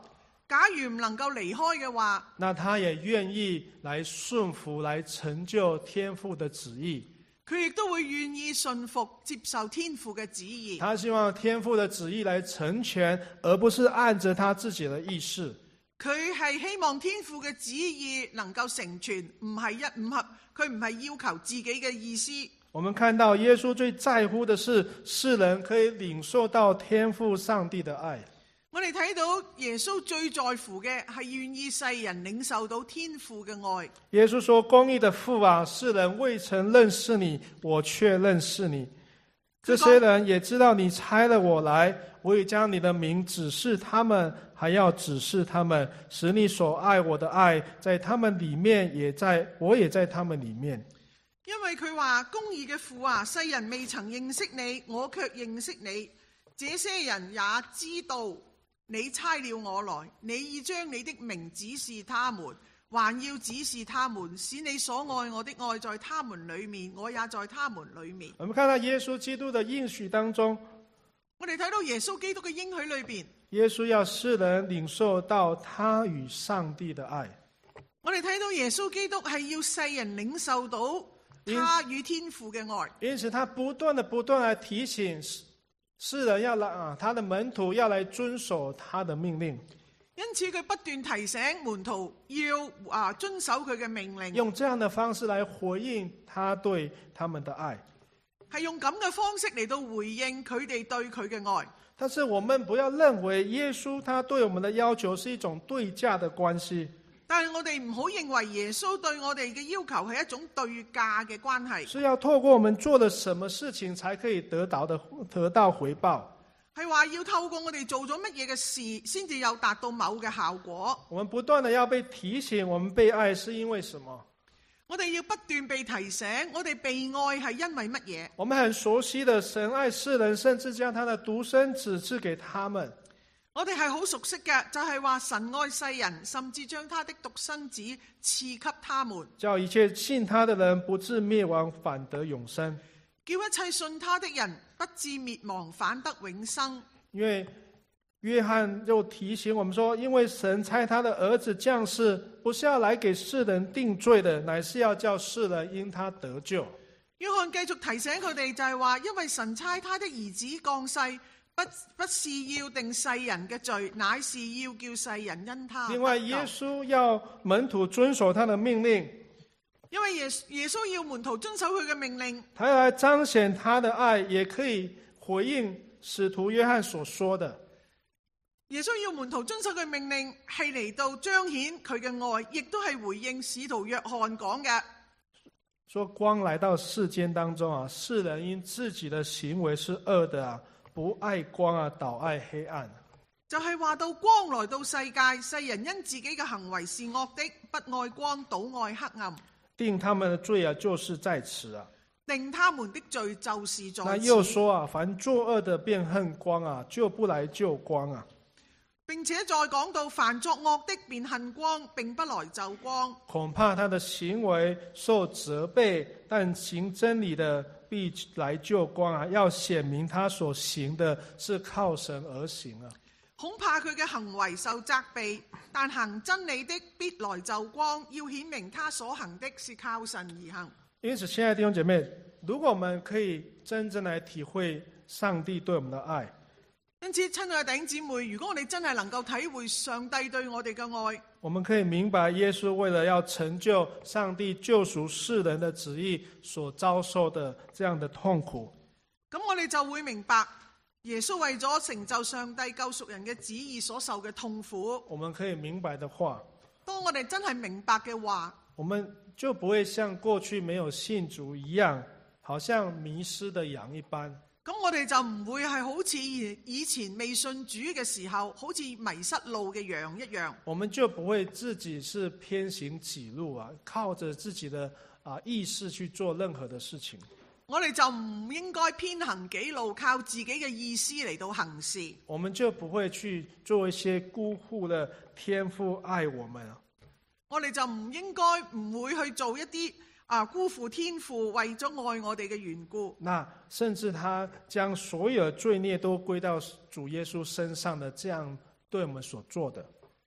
假如唔能夠離開嘅話， 那他也願意來順服，來成就天父的旨意。 佢亦都會願意順服接受天父嘅旨意。 他希望天父的旨意來成全，而不是按着他自己的意思。 佢係希望天父嘅旨意能夠成全，唔係佢唔係要求自己嘅意思。 我們看到耶穌最在乎的是世人可以領受到天父上帝的愛。 我哋睇到耶穌最在乎嘅係願意世人領受到天父嘅愛。 耶穌說：公義的父啊，世人未曾認識你，我卻認識你。這些人也知道你差了我來，我已將你的名指示他們，還要指示他們，使你所愛我的愛在他們裡面，我也在他們裡面。 因為佢話：公義嘅父啊，世人未曾認識你，我卻認識你。這些人也知道你差了我來，你已將你的名指示他們，還要指示他們，使你所愛我的愛在他們裡面，我也在他們裡面。 我們看到耶穌基督的應許當中， 我哋睇到耶穌基督嘅應許裏邊， 耶穌要世人領受到他與上帝的愛。 我哋睇到耶穌基督係要世人領受到他與天父嘅愛。 因此他不斷地提醒世人要來他的門徒要來遵守他的命令。 因此佢不斷提醒門徒要遵守佢嘅命令， 用這樣的方式來回應他對他們的愛， 係用咁嘅方式嚟到回應佢哋對佢嘅愛。 但是我們不要認為耶穌他對我們的要求是一種對價的關係。 但係我哋唔好認為耶穌對我哋嘅要求係一種對價嘅關係， 是要透過我們做了什麼事情才可以得到回報。 係話要透過我哋做咗乜嘢嘅事，先至有達到某嘅效果。 我們不斷地要被提醒，我們被愛是因為什麼？ 我哋要不斷被提醒，我哋被愛係因為乜嘢？ 我們很熟悉的神愛世人，甚至將他的獨生子賜給他們。 我哋係好熟悉嘅，就係話神愛世人，甚至將他的獨生子賜給他們， 叫一切信他的人不至滅亡，反得永生。 叫一切信他的人不至滅亡，反得永生。 因為約翰又提醒我們說，因為神差他的兒子降世，不是要來給世人定罪的，乃是要叫世人因他得救。 約翰繼續提醒佢哋，就係話，因為神差他的兒子降世，不是要定世人嘅罪，乃是要叫世人因他得救。 另外，耶穌要門徒遵守他的命令， 因為耶穌要門徒遵守佢嘅命令， 他要來彰顯他的愛，也可以回應使徒約翰所說的。 耶穌要門徒遵守佢命令，係嚟到彰顯佢嘅愛，亦都係回應使徒約翰講嘅。 說光來到世間當中世人因自己的行為是惡的不愛光倒愛黑暗。 就係話到光來到世界，世人因自己嘅行為是惡的，不愛光倒愛黑暗。 定他們的罪就是在此定他們的罪就是在此。 那又說凡作惡的便恨光就不來就光並且再講到凡作惡的便恨光，並不來就光。 恐怕他的行為受責備，但行真理的必來就光要顯明他所行的是靠神而行恐怕佢嘅行為受責備，但行真理的必來就光，要顯明他所行的是靠神而行。 因此，親愛的弟兄姐妹，如果我們可以真正來體會上帝對我們的愛， 因此，親愛的弟兄姊妹，如果我哋真係能夠體會上帝對我哋嘅愛， 我們可以明白耶穌為了要成就上帝救贖世人的旨意所遭受的這樣的痛苦。 咁我哋就會明白耶穌為咗成就上帝救贖人嘅旨意所受嘅痛苦。 我們可以明白的話， 當我哋真係明白嘅話， 我們就不會像過去沒有信主一樣，好像迷失的羊一般。 咁我哋就唔會係好似以前未信主嘅時候，好似迷失路嘅羊一樣。 我們就不會自己是偏行己路靠着自己的意識去做任何的事情。 我哋就唔應該偏行己路，靠自己嘅意思嚟到行事。 我們就不會去做一些辜負了天父愛我們。 我哋就唔會去做一啲辜負天父為咗愛我哋嘅緣故。 那甚至他將所有罪孽都歸到主耶穌身上的，這樣對我們所做的。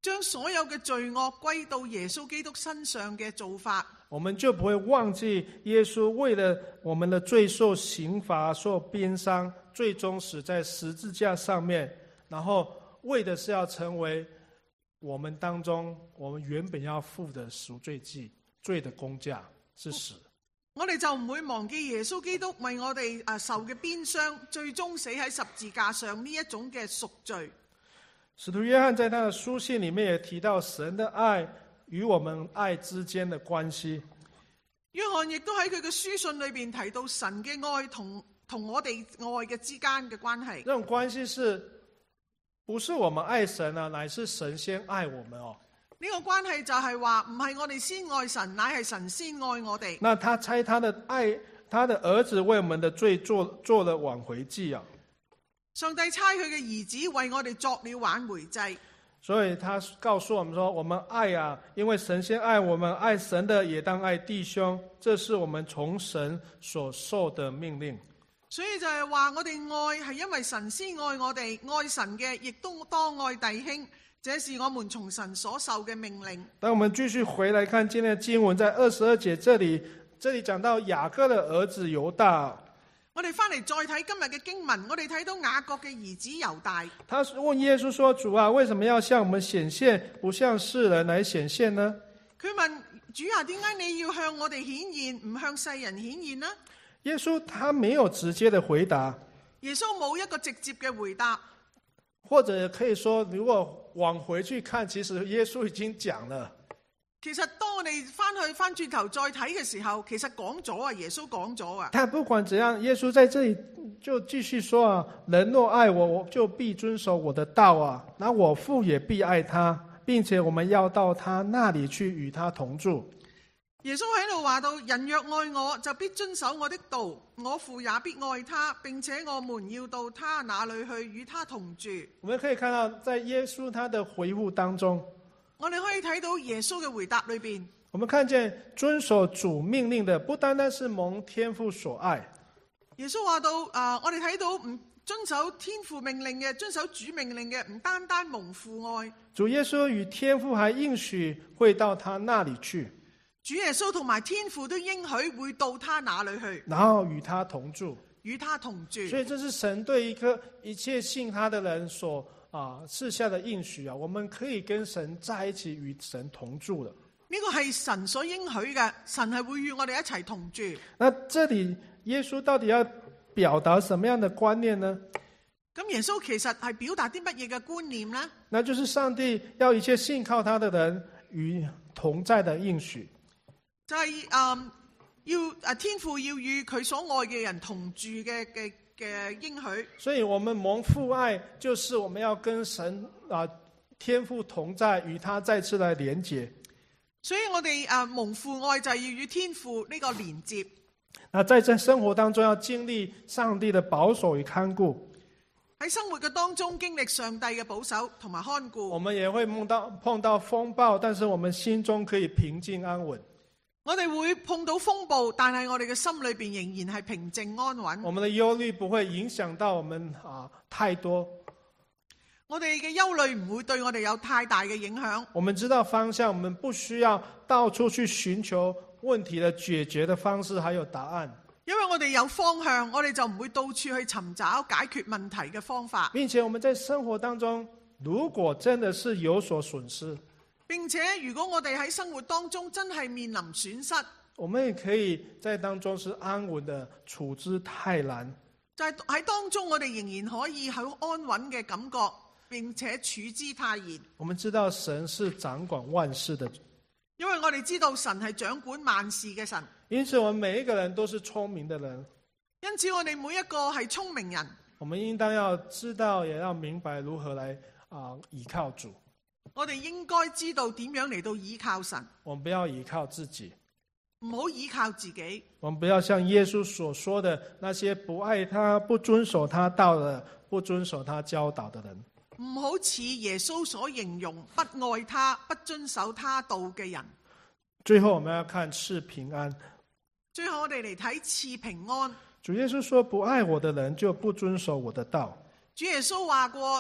將所有嘅罪惡歸到耶穌基督身上嘅做法， 我们就不会忘记耶稣为了我们的罪受刑罚、受鞭伤，最终死在十字架上面，然后为的是要成为我们当中我们原本要付的赎罪祭，罪的工价是死。 我哋就唔會忘記耶穌基督為我哋受嘅鞭傷，最終死喺十字架上呢一種嘅贖罪。 使徒约翰在他的书信里面也提到神的爱与我们爱之间的关系。 約翰亦都喺佢嘅書信裏邊提到神嘅愛同我哋愛嘅之間嘅關係。 這種關係是不是我們愛神啊，乃是神先愛我們哦。 呢個關係就係話唔係我哋先愛神，乃係神先愛我哋。 那他差他的愛，他的兒子為我們的罪做了挽回祭啊。 上帝差佢嘅兒子為我哋作了挽回祭， 所以他告訴我們說，我們愛啊，因為神先愛我們，愛神的也當愛弟兄，這是我們從神所受的命令。 所以就係話我哋愛係因為神先愛我哋，愛神嘅亦都當愛弟兄，這是我們從神所受嘅命令。 當我們繼續回來看今天的經文，在22節這裡講到雅各的兒子猶大。 我哋翻嚟再睇今日嘅經文，我哋睇到雅各嘅兒子猶大。 他問耶穌說：主啊，為什麼要向我們顯現，不向世人來顯現呢？ 佢問主啊，點解你要向我哋顯現，唔向世人顯現呢？ 耶穌他沒有直接的回答。 耶穌冇一個直接嘅回答。 或者可以說，如果往回去看，其實耶穌已經講了。 其實當我哋翻轉頭再睇嘅時候，其實講咗啊，耶穌講咗啊。 但不管怎樣，耶穌在這裡就繼續說啊：人若愛我，我就必遵守我的道啊，那我父也必愛他，並且我們要到他那裡去與他同住。 耶穌喺度話到：人若愛我，就必遵守我的道，我父也必愛他，並且我們要到他那裡去與他同住。 我們可以看到，在耶穌他的回復當中， 我哋可以睇到耶穌嘅回答裏邊， 我們看見遵守主命令的，不單單是蒙天父所愛。 耶穌話到我哋睇到唔遵守天父命令嘅，遵守主命令嘅，唔單單蒙父愛。 主耶穌與天父還應許會到他那裡去。 主耶穌同埋天父都應許會到他那裡去， 然後與他同住， 與他同住。 所以這是神對一切信他的人所賜下的應許啊！我們可以跟神在一起，與神同住的。 呢個係神所應許嘅，神係會與我哋一齊同住。 那這裡耶穌到底要表達什麼樣的觀念呢？ 咁耶穌其實係表達啲乜嘢嘅觀念呢？ 那就是上帝要一切信靠他的人與同在的應許。 就係要天父要與佢所愛嘅人同住嘅應許。 所以我們蒙父愛，就是我們要跟神天父同在，與他再次來連結。 所以我哋蒙父愛就係要與天父呢個連接。 那在這生活當中要經歷上帝的保守與看顧。 喺生活嘅當中經歷上帝嘅保守同埋看顧。 我們也會碰到風暴，但是我們心中可以平靜安穩。 我哋會碰到風暴，但係我哋嘅心裏邊仍然係平靜安穩。 我們的憂慮不會影響到我們太多。 我哋嘅憂慮唔會對我哋有太大嘅影響。 我們知道方向，我們不需要到處去尋求問題的解決的方式，還有答案。 因為我哋有方向，我哋就唔會到處去尋找解決問題嘅方法。 並且我們在生活當中，如果真的是有所損失， 並且如果我哋喺生活當中真係面臨損失， 我們也可以在當中是安穩的處之泰然。 就係喺當中我哋仍然可以好安穩嘅感覺，並且處之泰然。 我們知道神是掌管萬事的， 因為我哋知道神係掌管萬事嘅神。 因此我們每一個人都是聰明的人。 因此我哋每一個係聰明人。 我們應當要知道，也要明白如何來倚靠主。 我哋應該知道點樣嚟到倚靠神。 我們不要倚靠自己， 唔好倚靠自己。 我們不要像耶穌所說的那些不愛他、不遵守他道的、不遵守他教導的人。 唔好似耶穌所形容不愛他、不遵守他道嘅人。 最後我們要看賜平安。 最後我哋嚟睇賜平安。 主耶穌說：不愛我的人就不遵守我的道。 主耶穌話過：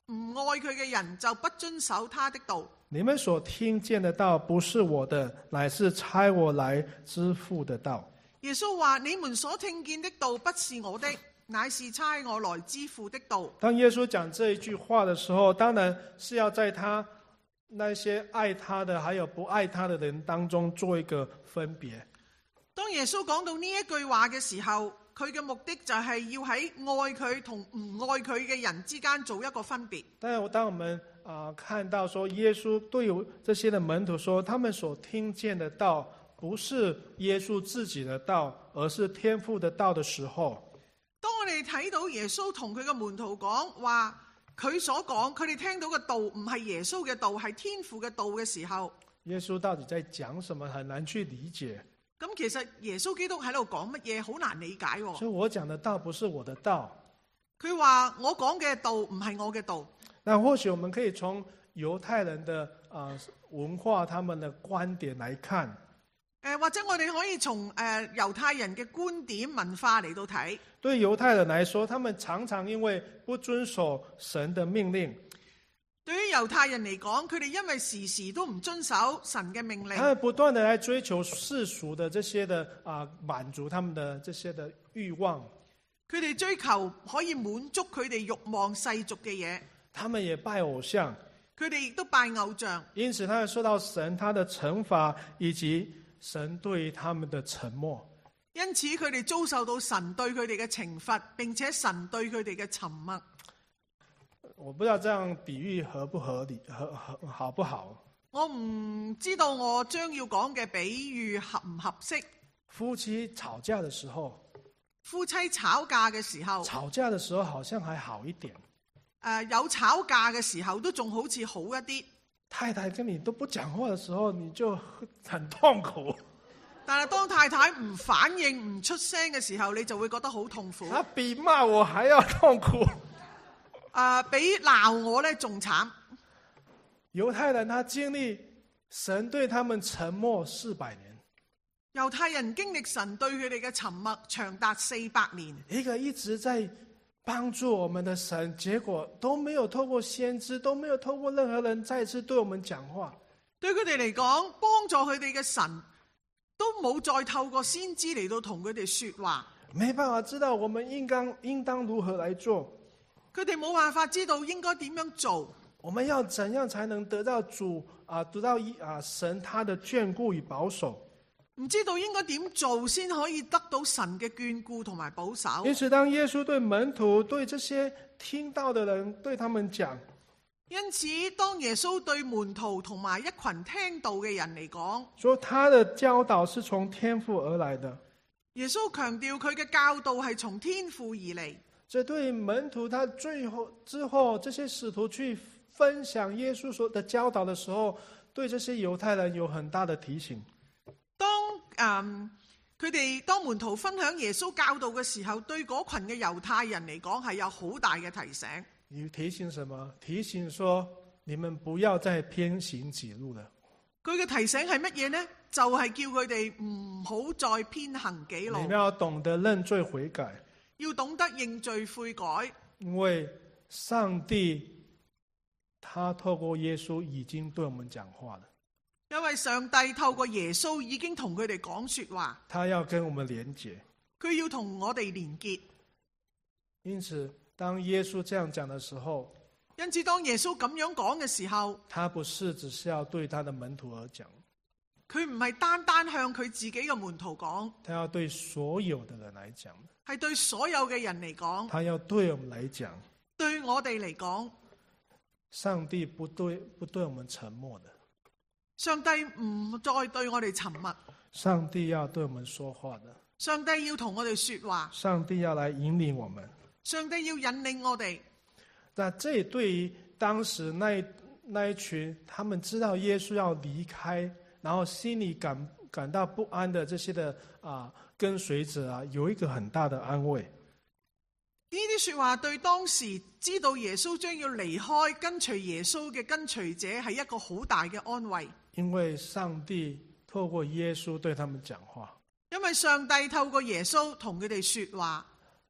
唔愛佢嘅人就不遵守他的道。 你们所聽見的道不是我的，乃是差我來之父的道。 耶穌話：你們所聽見的道不是我的，乃是差我來之父的道。 當耶穌講這一句話的時候，當然是要在他那些愛他的還有不愛他的人當中做一個分別。 當耶穌講到呢一句話嘅時候，佢嘅目的就係要喺愛佢同唔愛佢嘅人之間做一個分別。 但當我們看到說耶穌對這些的門徒說，他們所聽見的道不是耶穌自己的道，而是天父的道的時候， 當我哋睇到耶穌同佢嘅門徒講話，佢所講佢哋聽到嘅道唔係耶穌嘅道，係天父嘅道嘅時候， 耶穌到底在講什麼，很難去理解。 咁其實耶穌基督喺度講乜嘢，好難理解。 所以我講的道不是我的道。 佢話我講嘅道唔係我嘅道。 那或許我們可以從猶太人的文化，他們的觀點來看。 或者我哋可以從猶太人嘅觀點文化嚟到睇。 對猶太人來說，他們常常因為不遵守神的命令。 對於猶太人嚟講，佢哋因為時時都唔遵守神嘅命令， 他們不斷地來追求世俗的這些的滿足他們的這些的慾望。 佢哋追求可以滿足佢哋慾望世俗嘅嘢。 他們也拜偶像， 佢哋亦都拜偶像， 因此他們受到神他的懲罰，以及神對他們的沉默。 因此佢哋遭受到神對佢哋嘅懲罰，並且神對佢哋嘅沉默。 我不知道這樣比喻合不合理，好不好？ 我唔知道我將要講嘅比喻合唔合適。 夫妻吵架的時候， 夫妻吵架嘅時候， 吵架的時候好像還好一點。 有吵架嘅時候都仲好似好一啲。 太太跟你都不講話的時候，你就很痛苦。 但係當太太唔反應、唔出聲嘅時候，你就會覺得好痛苦。 他比罵我還要痛苦。 比鬧我呢仲慘。 猶太人他經歷神對他們沉默400年。 猶太人經歷神對佢哋嘅沉默長達400年。 一個一直在幫助我們的神，結果都沒有透過先知，都沒有透過任何人再次對我們講話。 對佢哋嚟講，幫助佢哋嘅神都冇再透過先知嚟到同佢哋說話。 沒辦法知道我們應當如何來做。 佢哋冇辦法知道應該點樣做。 我們要怎樣才能得到得到神他的眷顧與保守？ 唔知道應該點做先可以得到神嘅眷顧同埋保守。 因此當耶穌對門徒，對這些聽到的人，對他們講， 因此當耶穌對門徒同埋一群聽道嘅人嚟講， 說他的教導是從天父而來的。 耶穌強調佢嘅教導係從天父而嚟。 這對門徒他之後這些使徒去分享耶穌所的教導的時候，對這些猶太人有很大的提醒。 當門徒分享耶穌教導嘅時候，對嗰群嘅猶太人嚟講係有好大嘅提醒。 你提醒什麼？提醒說你們不要再偏行己路了。 佢嘅提醒係乜嘢呢？就係叫佢哋唔好再偏行己路。 你們要懂得認罪悔改， 要懂得認罪悔改。 因為上帝他透過耶穌已經對我們講話了。 因為上帝透過耶穌已經同佢哋講說話， 他要跟我們連結， 佢要同我哋連結。 因此當耶穌這樣講的時候， 因此當耶穌咁樣講嘅時候， 他不是只是要對他的門徒而講， 佢唔係單單向佢自己嘅門徒講， 他要對所有的人來講， 係對所有嘅人嚟講， 他要對我們來講， 對我哋嚟講， 上帝不對我們沉默的， 上帝唔再對我哋沉默， 上帝要對我們說話的， 上帝要同我哋說話， 上帝要來引領我們， 上帝要引領我哋。 那這也對於當時那一群他們知道耶穌要離開，然後心裡感到不安的這些的跟隨者有一個很大的安慰。 呢啲說話對當時知道耶穌將要離開跟隨耶穌嘅跟隨者係一個好大嘅安慰。 因為上帝透過耶穌對他們講話， 因為上帝透過耶穌同佢哋說話，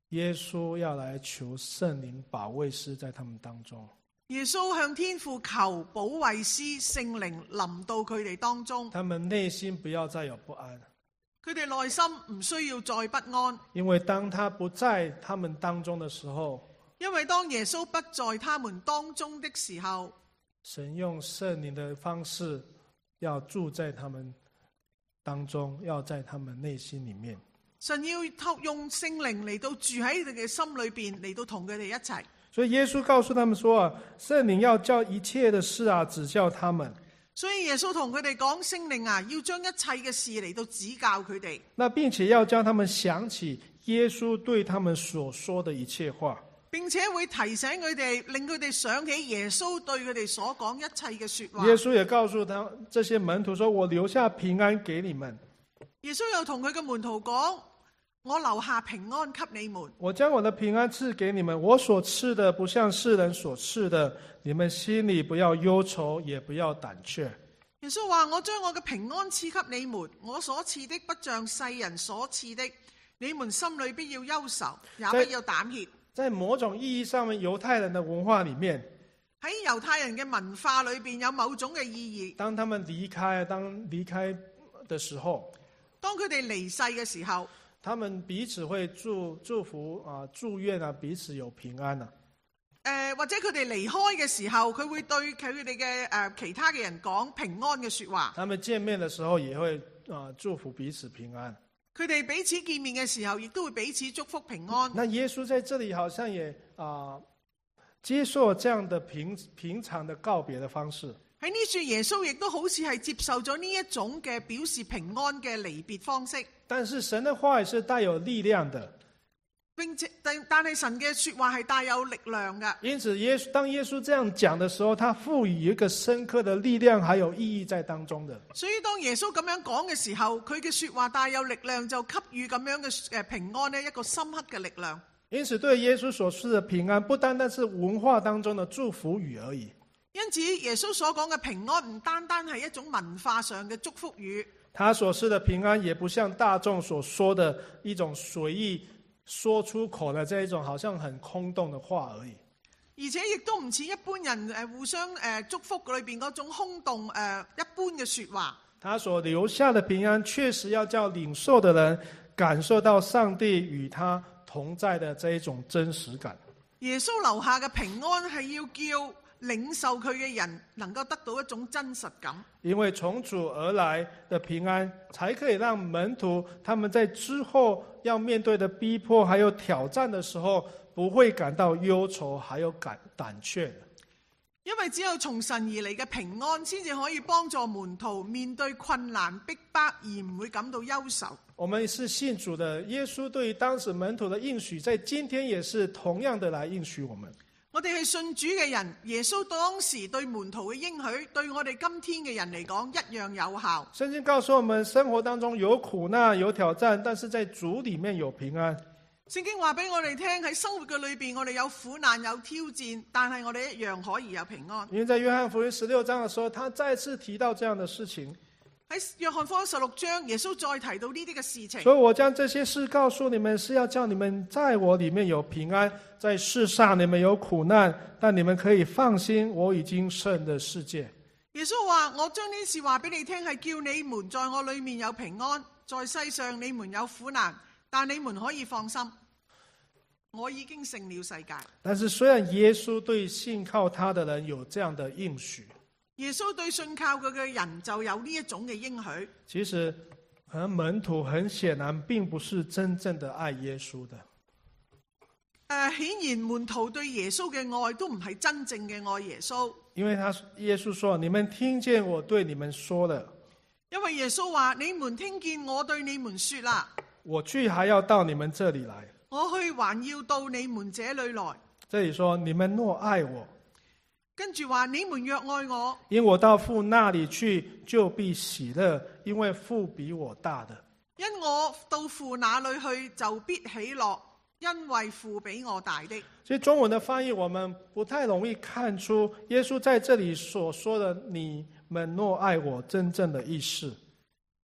耶稣要来求圣灵保惠师在他们当中。 耶穌向天父求保惠師聖靈臨到佢哋當中， 他們內心不要再有不安， 佢哋內心唔需要再不安， 因為當他不在他們當中的時候， 因為當耶穌不在他們當中的時候， 神用聖靈的方式要住在他們當中，要在他們內心裏面。 神要用聖靈嚟到住喺佢哋嘅心裏邊，嚟到同佢哋一齊。 所以耶穌告訴他們說聖靈要叫一切的事指教他們。 所以耶穌同佢哋講，聖靈要將一切嘅事嚟到指教佢哋。 那並且要叫他們想起耶穌對他們所說的一切話， 並且會提醒佢哋，令佢哋想起耶穌對佢哋所講一切嘅說話。 耶穌也告訴他這些門徒說，我留下平安給你們。 耶穌又同佢嘅門徒講，我留下平安給你們， 我將我的平安賜給你們，我所賜的不像世人所賜的，你們心裏不要憂愁，也不要膽怯。 耶穌話，我將我嘅平安賜給你們，我所賜的不像世人所賜的，你們心裏不要憂愁，也不要膽怯。 在某種意義上面，猶太人的文化裏面， 喺猶太人嘅文化裏邊有某種嘅意義。 當他們離開的時候， 當佢哋離世嘅時候， 他們彼此會祝福祝願彼此有平安或者佢哋離開嘅時候，佢會對佢哋嘅其他嘅人講平安嘅說話。 他們見面的時候也會祝福彼此平安。 佢哋彼此見面嘅時候，亦都會彼此祝福平安。 那耶穌在這裡好像也接受這樣的平常的告別的方式。 喺呢處耶穌亦都好似係接受咗呢一種嘅表示平安嘅離別方式。 但是神的話語是帶有力量的， 並且但係神嘅說話係帶有力量嘅。 因此當耶穌這樣講的時候，他賦予一個深刻的力量還有意義在當中的。 所以當耶穌咁樣講嘅時候，佢嘅說話帶有力量，就給予咁樣嘅平安呢一個深刻嘅力量。 因此對耶穌所說的平安，不單單是文化當中的祝福語而已。 因此耶穌所講嘅平安唔單單係一種文化上嘅祝福語， 他所說的平安也不像大眾所說的一種隨意說出口的這一種好像很空洞的話而已。 而且亦都唔似一般人互相祝福裏邊嗰種空洞一般嘅說話。 他所留下的平安確實要叫領受的人感受到上帝與他同在的這一種真實感。 耶穌留下嘅平安係要叫領受佢嘅人能夠得到一種真實感， 因為從主而來的平安才可以讓門徒他們在之後要面對的逼迫還有挑戰的時候不會感到憂愁還有膽怯。 因為只有從神而嚟嘅平安先至可以幫助門徒面對困難逼迫而唔會感到憂愁。 我們是信主的，耶穌對於當時門徒的應許在今天也是同樣的來應許我們。 我哋係信主嘅人，耶穌當時對門徒嘅應許，對我哋今天嘅人嚟講一樣有效。 聖經告訴我們，生活當中有苦難、有挑戰，但是在主裡面有平安。 聖經話俾我哋聽，喺生活嘅裏邊，我哋有苦難、有挑戰，但係我哋一樣可以有平安。 因為在約翰福音16章的時候，他再次提到這樣的事情。 喺約翰福音16章，耶穌再提到呢啲嘅事情。 所以我將這些事告訴你們，是要叫你們在我裡面有平安，在世上你們有苦難，但你們可以放心，我已經勝了世界。 耶穌話：我將呢啲事話俾你聽，係叫你們在我裡面有平安，在世上你們有苦難，但你們可以放心，我已經勝了世界。 但是雖然耶穌對信靠他的人有這樣的應許， 耶穌對信靠佢嘅人就有呢一種嘅應許。 其實可能門徒很顯然並不是真正的愛耶穌的。 顯然門徒對耶穌嘅愛都唔係真正嘅愛耶穌。 因為耶穌說：你們聽見我對你們說了。 因為耶穌話：你們聽見我對你們說啦。 我去還要到你們這裡來。 我去還要到你們這裡來。 這裡說：你們若愛我。 跟住話：你們若愛我， 因我到父那裡去，就必喜樂，因為父比我大的。 因我到父那裡去，就必喜樂，因為父比我大的。 所以中文的翻譯我們不太容易看出耶穌在這裡所說的你們若愛我真正的意思。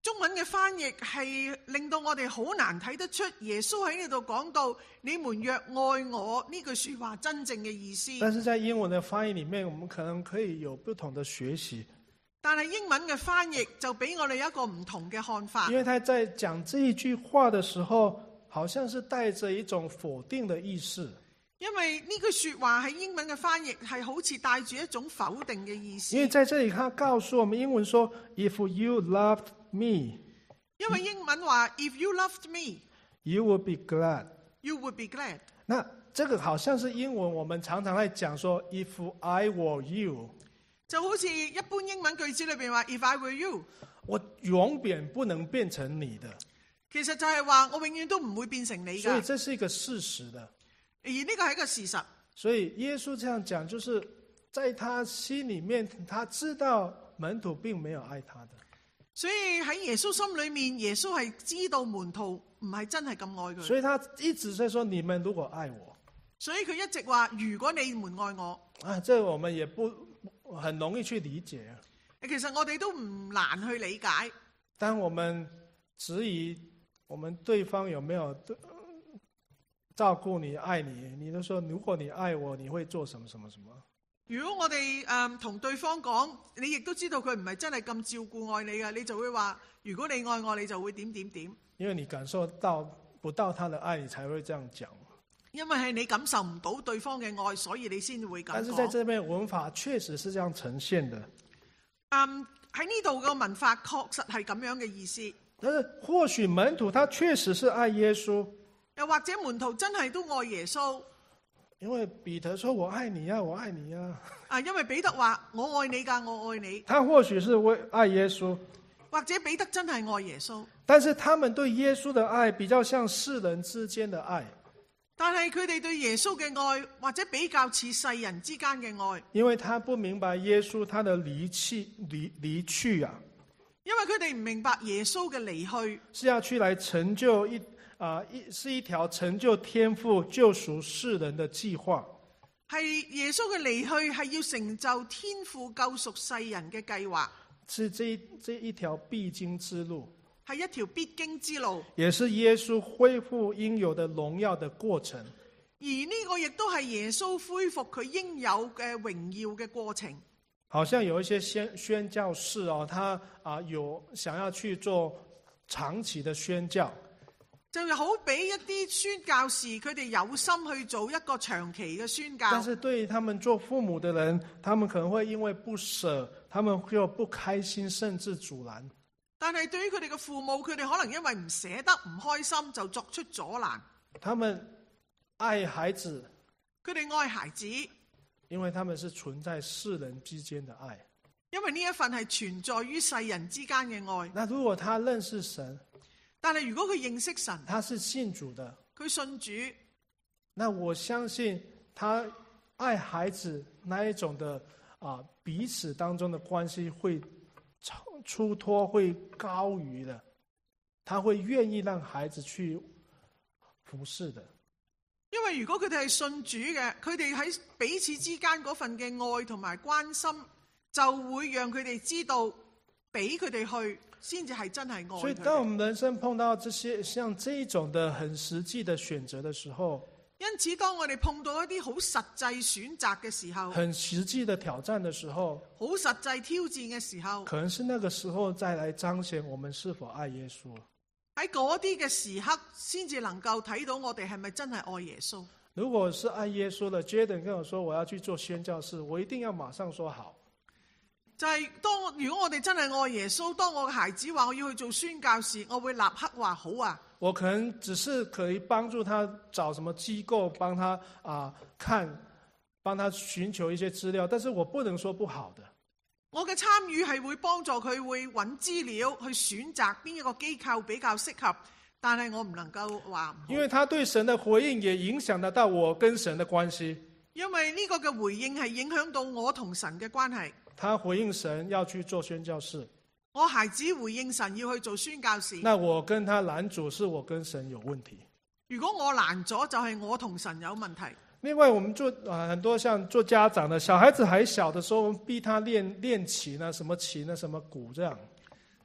中文嘅翻譯係令到我哋好難睇得出耶穌喺呢度講到你們若愛我呢句說話真正嘅意思。 但是在英文的翻譯裡面，我們可能可以有不同的學習。 但係英文嘅翻譯就俾我哋一個唔同嘅看法。 因為他在講這一句話的時候，好像是帶着一種否定的意思。 因為呢句說話喺英文嘅翻譯係好似帶住一種否定嘅意思。 因為在這裡他告訴我們英文說 If you loved me， 因為英文話 If you loved me， you would be glad， you would be glad。 那這個好像是英文我們常常在講說 If I were you， 就好似一般英文句子裏邊話 If I were you， 我永遠不能變成你的。 其實就係話我永遠都唔會變成你㗎。 所以這是一個事實的。 而呢個係一個事實。 所以耶穌這樣講，就是在他心裡面，他知道門徒並沒有愛他的。 所以喺耶穌心裏面，耶穌係知道門徒唔係真係咁愛佢。 所以他一直在說：你們如果愛我， 所以佢一直話：如果你們愛我。 啊，這我們也不很容易去理解。 其實我哋都唔難去理解。 當我們質疑我們對方有沒有照顧你、愛你，你都說如果你愛我，你會做什麼什麼什麼。 如果我哋同對方講，你亦都知道佢唔係真係咁照顧愛你嘅，你就會話：如果你愛我，你就會點點點。 因為你感受到不到他的愛，你才會這樣講。 因為係你感受唔到對方嘅愛，所以你先會咁講。 但是在這邊文法確實是這樣呈現的。 喺呢度嘅文法確實係咁樣嘅意思。 但是或許門徒他確實是愛耶穌。 又或者門徒真係都愛耶穌， 因為彼得說我愛你啊，我愛你啊。 因為彼得話我愛你㗎，我愛你。 他或許是為愛耶穌， 或者彼得真係愛耶穌， 但是他們對耶穌的愛比較像世人之間的愛。 但係佢哋對耶穌嘅愛，或者比較似世人之間嘅愛， 因為他不明白耶穌他的離去啊。 因為佢哋唔明白耶穌嘅離去是要去來成就是一條成就天父救贖世人的計劃。 係耶穌嘅離去係要成就天父救贖世人嘅計劃， 是這一條必經之路， 係一條必經之路， 也是耶穌恢復應有的榮耀的過程。 而呢個亦都係耶穌恢復佢應有嘅榮耀嘅過程。 好像有一些宣教士他有想要去做長期的宣教， 就好比一啲宣教士，佢哋有心去做一個長期嘅宣教。 但是對於他們做父母的人，他們可能會因為不捨，他們就不開心，甚至阻攔。 但係對於佢哋嘅父母，佢哋可能因為唔捨得、唔開心，就作出阻攔。 他們愛孩子， 佢哋愛孩子， 因為他們是存在世人之間的愛。 因為呢一份係存在於世人之間嘅愛。 那如果他認識神， 但係如果佢認識神， 他是信主的， 佢信主， 那我相信他愛孩子那一種的彼此當中的關係會出脫，會高於的，他會願意讓孩子去服侍的。 因為如果佢哋係信主嘅，佢哋喺彼此之間嗰份嘅愛同埋關心，就會讓佢哋知道，俾佢哋去，先至係真係愛佢哋。 所以當我們人生碰到這些像這一種的很實際的選擇的時候， 因此當我哋碰到一啲好實際選擇嘅時候， 很實際的挑戰的時候， 好實際挑戰嘅時候， 可能是那個時候再來彰顯我們是否愛耶穌。 喺嗰啲嘅時刻，先至能夠睇到我哋係咪真係愛耶穌。 如果是愛耶穌的 Jaden 跟我說我要去做宣教士，我一定要馬上說好。 就係如果我哋真係愛耶穌，當我嘅孩子話我要去做宣教士，我會立刻話好啊。 我可能只是可以幫助他找什麼機構幫他幫他尋求一些資料，但是我不能說不好的。 我嘅參與係會幫助佢會揾資料去選擇邊一個機構比較適合，但係我唔能夠話唔好。 因為他對神的回應也影響得到我跟神的關係。 因為呢個嘅回應係影響到我同神嘅關係。 他回應神要去做宣教士， 我孩子回應神要去做宣教士。 那我跟他攔阻，是我跟神有問題。 如果我攔咗，就係我同神有問題。 另外，我們很多像做家長的，小孩子還小的時候，我們逼他練琴啊，什麼琴啊，什麼鼓這樣。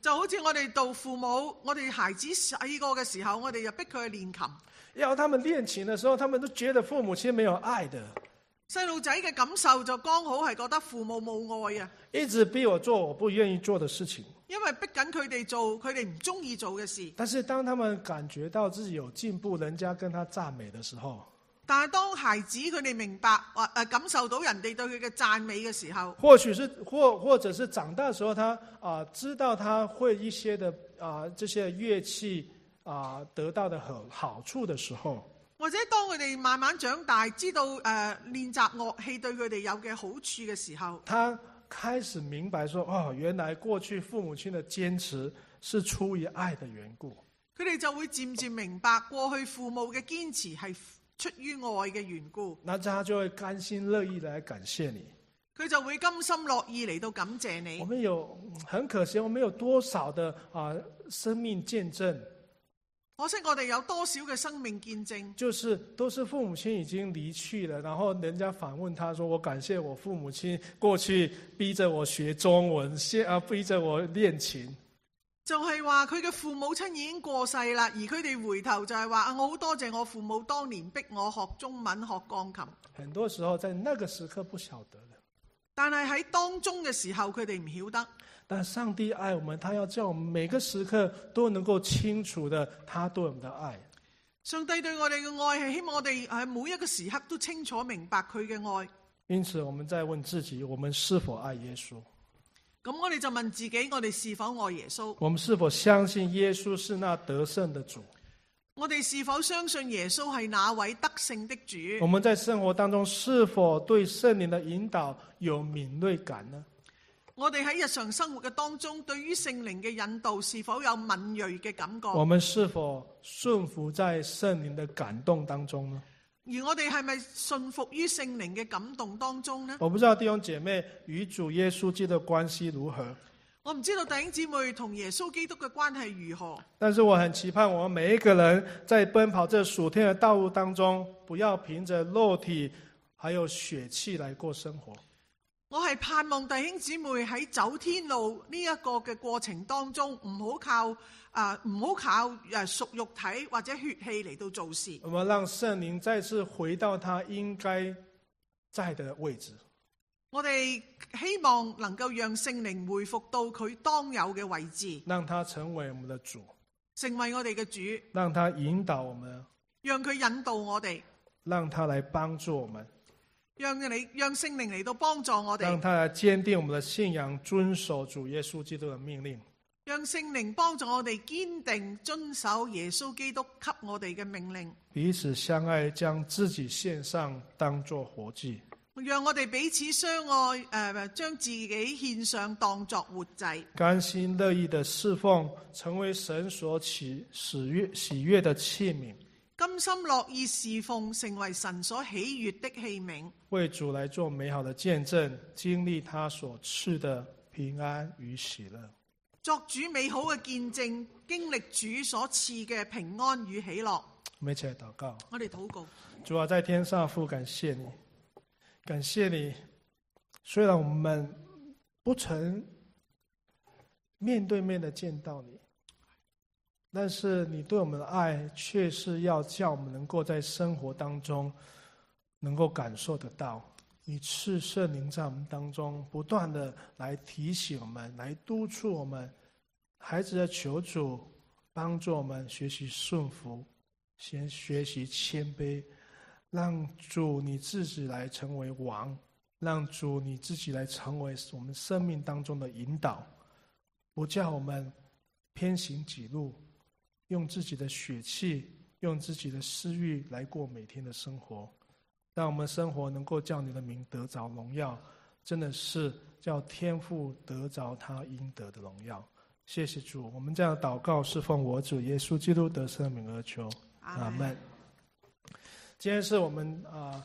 就好似我哋做父母，我哋孩子細個嘅時候，我哋就逼佢去練琴。 要他們練琴的時候，他們都覺得父母親沒有愛的， 細路仔嘅感受就剛好係覺得父母冇愛啊， 一直逼我做我不願意做的事情。 因為逼緊佢哋做佢哋唔中意做嘅事。 但是當他們感覺到自己有進步，人家跟他讚美的時候， 但係當孩子佢哋明白感受到人哋對佢嘅讚美嘅時候， 或者是長大的時候，他知道他會一些的這些樂器得到的好處的時候， 或者當佢哋慢慢長大，知道練習樂器對佢哋有嘅好處嘅時候， 他開始明白說，哦，原來過去父母親的堅持是出於愛的緣故。 佢哋就會漸漸明白過去父母嘅堅持係出於愛嘅緣故。 那他就會甘心樂意來感謝你。 佢就會甘心樂意嚟到感謝你。 我們很可惜，我們有多少的生命見證？ 可惜我哋有多少嘅生命見證， 就是都是父母親已經離去了，然後人家反問他說：“我感謝我父母親過去逼着我學中文，逼着我練琴。” 就係話佢嘅父母親已經過世啦，而佢哋回頭就係話：我好多謝我父母當年逼我學中文、學鋼琴。 很多時候在那個時刻不曉得的， 但係喺當中嘅時候，佢哋唔曉得。 但上帝愛我們，他要叫我們每個時刻都能夠清楚的他對我們的愛。 上帝對我哋嘅愛係希望我哋喺每一個時刻都清楚明白佢嘅愛。 因此我們再問自己，我們是否愛耶穌？ 咁我哋就問自己，我哋是否愛耶穌？ 我們是否相信耶穌是那得勝的主？ 我哋是否相信耶穌係那位得勝的主？ 我們在生活當中是否對聖靈的引導有敏銳感呢？ 我哋喺日常生活嘅當中，對於聖靈嘅引導是否有敏銳嘅感覺？ 我們是否順服在聖靈的感動當中呢？ 而我哋係咪順服於聖靈嘅感動當中呢？ 我不知道弟兄姐妹與主耶穌基督的關係如何， 我唔知道弟兄姊妹同耶穌基督嘅關係如何， 但是我很期盼我們每一個人在奔跑這屬天的道路當中，不要憑着肉體還有血氣來過生活。 我係盼望弟兄姊妹喺走天路呢一個嘅過程當中，唔好靠屬肉體或者血氣嚟到做事。 我們讓聖靈再次回到他應該在的位置。 我哋希望能夠讓聖靈回復到佢當有嘅位置， 讓他成為我們的主， 成為我哋嘅主， 讓他引導我們， 讓佢引導我哋， 讓他來幫助我們， 讓聖靈嚟到幫助我哋， 讓他來堅定我們的信仰，遵守主耶穌基督的命令， 讓聖靈幫助我哋堅定遵守耶穌基督給我哋嘅命令， 彼此相愛，將自己獻上當作活祭， 讓我哋彼此相愛，將自己獻上當作活祭， 甘心樂意的侍奉，成為神所喜悅的器皿， 甘心樂意侍奉，成為神所喜悅的器皿， 為主來做美好的見證，經歷他所賜的平安與喜樂， 作主美好嘅見證，經歷主所賜嘅平安與喜樂。 我們一起來禱告。 我哋禱告， 主啊，在天上父，感謝你，感謝你。雖然我們不曾面對面的見到你，但是你對我們的愛卻是要叫我們能夠在生活當中能夠感受得到。你賜聖靈在我們當中不斷的來提醒我們，來督促我們。孩子的求主幫助我們學習順服，先學習謙卑，讓主你自己來成為王，讓主你自己來成為我們生命當中的引導，不叫我們偏行己路，用自己的血氣，用自己的私欲來過每天的生活，讓我們生活能夠叫你的名得着榮耀，真的是叫天父得着他應得的榮耀。謝謝主，我們這樣禱告是奉我主耶穌基督得勝名而求，阿們。今天是我們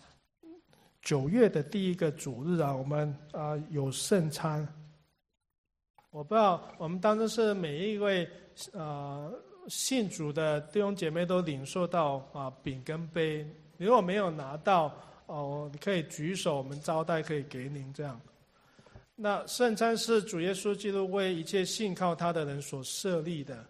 9月的第一個主日啊，我們有聖餐。我不知道我們當中是每一位信主的弟兄姐妹都領受到餅跟杯，如果沒有拿到你可以舉手，我們招待可以給您這樣。 那圣餐是主耶稣基督为一切信靠他的人所设立的。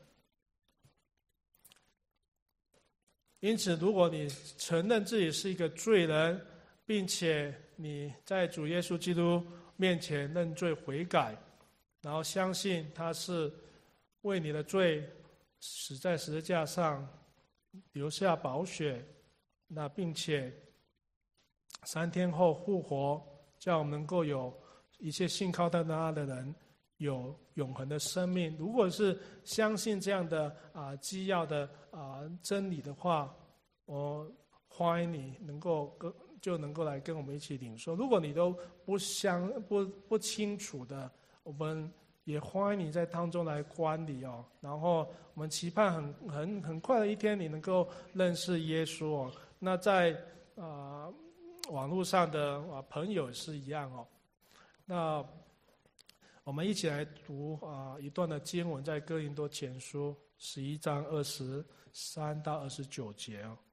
因此，如果你承认自己是一个罪人，并且你在主耶稣基督面前认罪悔改，然后相信他是为你的罪死在十字架上，流下宝血，那并且3天后复活，叫我们能够有一切信靠他的人有永恒的生命。如果是相信这样的基要的真理的话，我欢迎你能够来跟我们一起领受。如果你都不清楚的，我们也欢迎你在当中来观礼哦。然后我们期盼很快的一天，你能够认识耶稣哦。那在网络上的朋友也是一样哦。那我们一起来读一段的经文，在哥林多前书11章23到29节哦。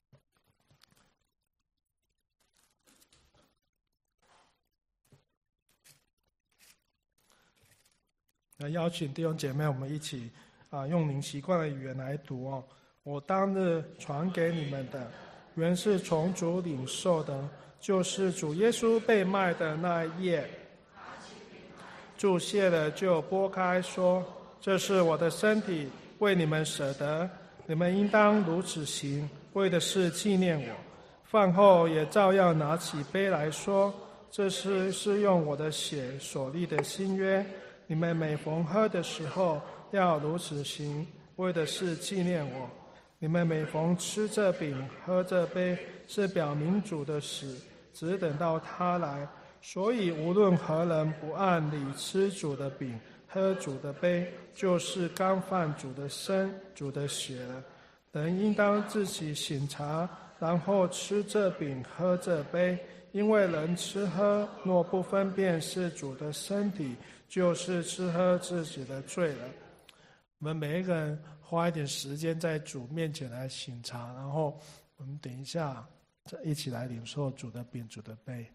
那邀请弟兄姐妹，我们一起用您习惯的语言来读哦。我当日传给你们的，原是从主领受的，就是主耶稣被卖的那一夜，注谢了就拨开说：“这是我的身体，为你们舍得，你们应当如此行，为的是纪念我。”饭后也照样拿起杯来说：“这是用我的血所立的新约，你们每逢喝的时候，要如此行，为的是纪念我。你们每逢吃这饼、喝这杯，是表明主的死，只等到他来。所以无论何人不按理吃主的饼、喝主的杯，就是干犯主的身、主的血了。人应当自己省察，然后吃这饼、喝这杯。因为人吃喝，若不分辨是主的身体，就是吃喝自己的罪了。”我们每一个人花一点时间在主面前来省察，然后我们等一下再一起来领受主的饼、主的杯。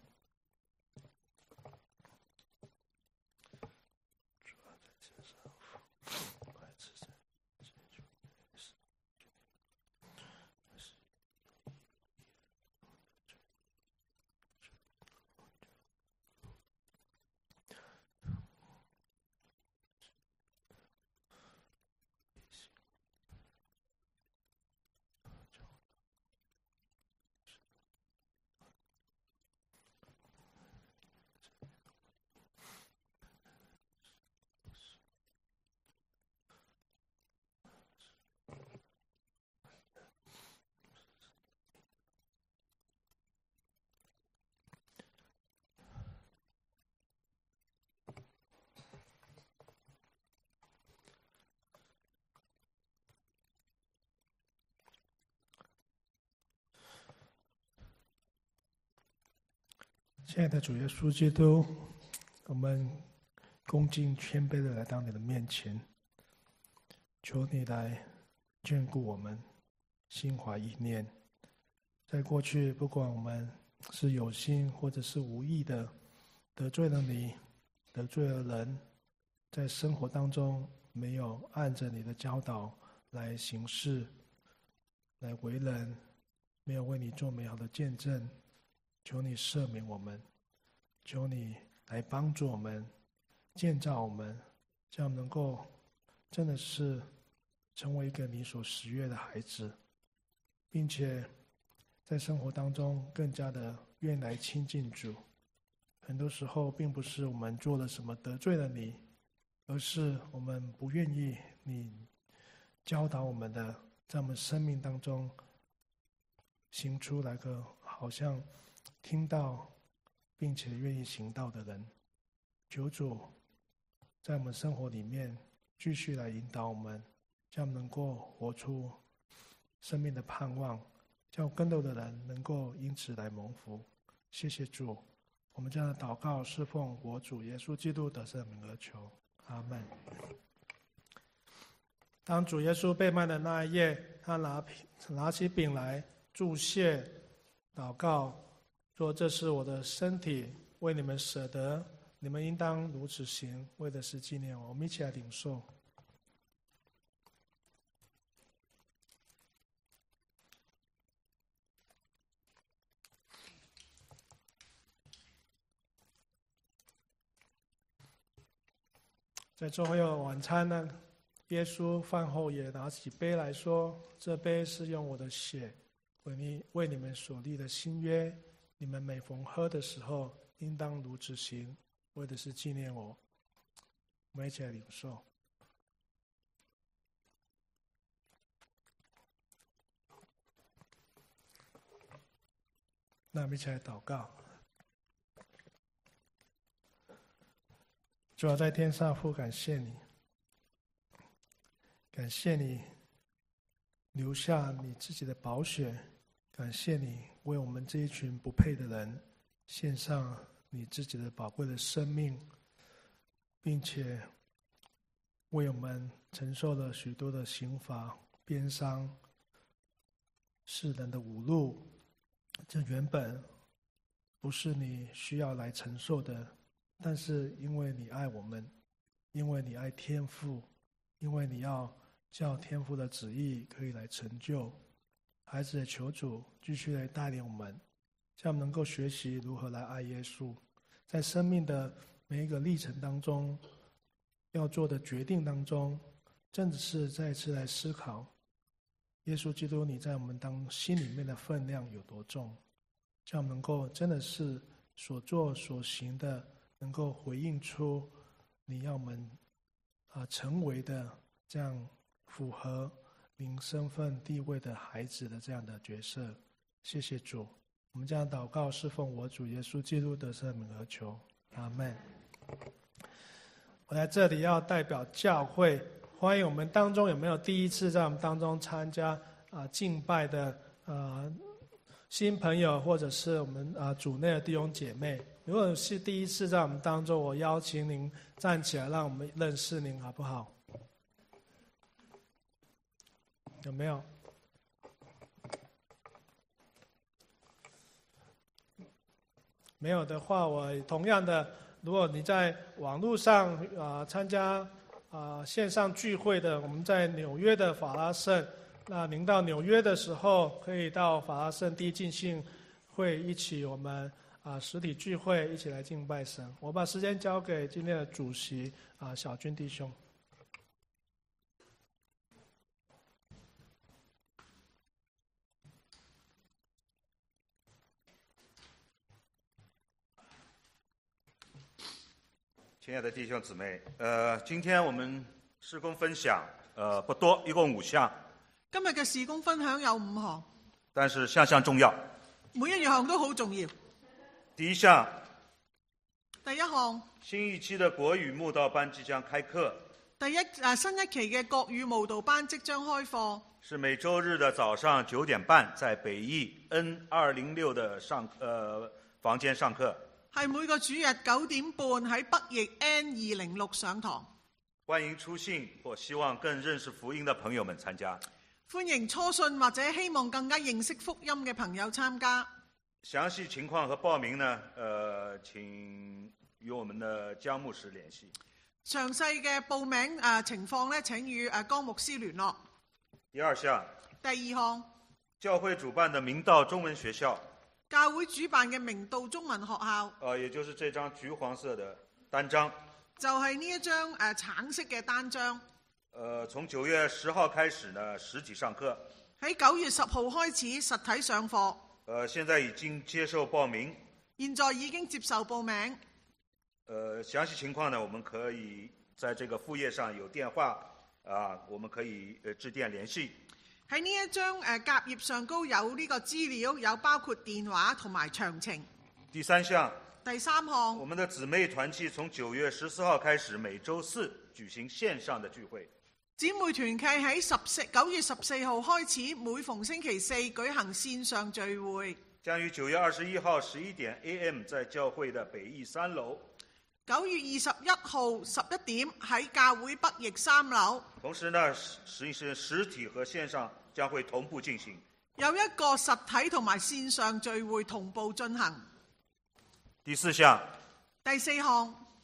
亲爱的主耶稣基督，我们恭敬谦卑的来到你的面前，求你来眷顾我们心怀意念。在过去，不管我们是有心或者是无意的得罪了你，得罪了人，在生活当中没有按着你的教导来行事，来为人，没有为你做美好的见证，求你赦免我们，求你来帮助我们，建造我们，这样能够真的是成为一个你所喜悦的孩子，并且在生活当中更加的愿意来亲近主。很多时候并不是我们做了什么得罪了你，而是我们不愿意你教导我们的，在我们生命当中行出来个好像听到并且愿意行道的人。求主在我们生活里面继续来引导我们，叫我们能够活出生命的盼望，叫更多的人能够因此来蒙福。谢谢主，我们这样的祷告是奉我主耶稣基督的圣名而求，阿们。当主耶稣被卖的那一夜，他拿起饼来祝谢祷告，说：“这是我的身体，为你们舍得， 你们应当如此行，为的是纪念我。我们一起来领受。在最后的晚餐呢，耶稣饭后也拿起杯来说：“这杯是用我的血为你们所立的新约，你们每逢喝的时候，应当如此行，为的是纪念我。”我们一起来领受。那我们一起来祷告。主啊，在天上父，感谢你，感谢你留下你自己的宝血，感谢你为我们这一群不配的人献上你自己的宝贵的生命，并且为我们承受了许多的刑罚、鞭伤、世人的侮辱，这原本不是你需要来承受的，但是因为你爱我们，因为你爱天父，因为你要叫天父的旨意可以来成就，孩子的求主继续来带领我们，这样能够学习如何来爱耶稣，在生命的每一个历程当中，要做的决定当中，真的是再次来思考耶稣基督你在我们心里面的分量有多重，这样能够真的是所做所行的能够回应出你要我们成为的这样符合您身份地位的孩子的这样的角色。谢谢主，我们这样祷告是奉我主耶稣基督的圣名而求，阿们。我在这里要代表教会欢迎我们当中有没有第一次在我们当中参加敬拜的新朋友，或者是我们主内的弟兄姐妹。如果是第一次在我们当中，我邀请您站起来，让我们认识您，好不好？有没有？没有的话，我同样的，如果你在网络上参加线上聚会的，我们在纽约的法拉盛，那您到纽约的时候，可以到法拉盛第一浸信会一起我们实体聚会，一起来敬拜神。我把时间交给今天的主席小军弟兄。 亲爱的弟兄姊妹，今天我们事工分享不多，一共5项。 今日嘅事工分享有5項， 但是項項重要。 每一樣都好重要。 第一項， 第一項， 新一期的國語慕道班即將開課。 新一期嘅國語慕道班即將開課， 是每週日的早上9點半，在北翼 N206 的房間上課。 係每個主日9點半喺北翼 N206 上堂。 歡迎初信或希望更認識福音的朋友們參加。 歡迎初信或者希望更加認識福音嘅朋友參加。 詳細情況和報名呢，請與我們的江牧師聯繫。 詳細嘅報名情況呢，請與江牧師聯絡。 第二項， 第二項， 教會主辦的明道中文學校。 教會主辦嘅明道中文學校， 也就是這張橘黃色的單張， 就係呢一張橙色嘅單張。 從9月10號開始呢，實體上課。 喺9月10號開始實體上課。 現在已經接受報名。 現在已經接受報名。 詳細情況呢，我們可以在這個副頁上有電話，我們可以致電聯繫。 喺呢一張夾頁上高有呢個資料，有包括電話同埋詳情。 第三項， 我們的姊妹團契從9月14號開始，每週4舉行線上的聚會。 姊妹團契喺9月14號開始，每逢星期4舉行線上聚會。 將於9月21號11點 AM 在教會的北翼3樓。 9月21號11點喺教會北翼3樓。同時呢， 實體和線上將會同步進行。 有一個實體同埋線上聚會同步進行。 第四項，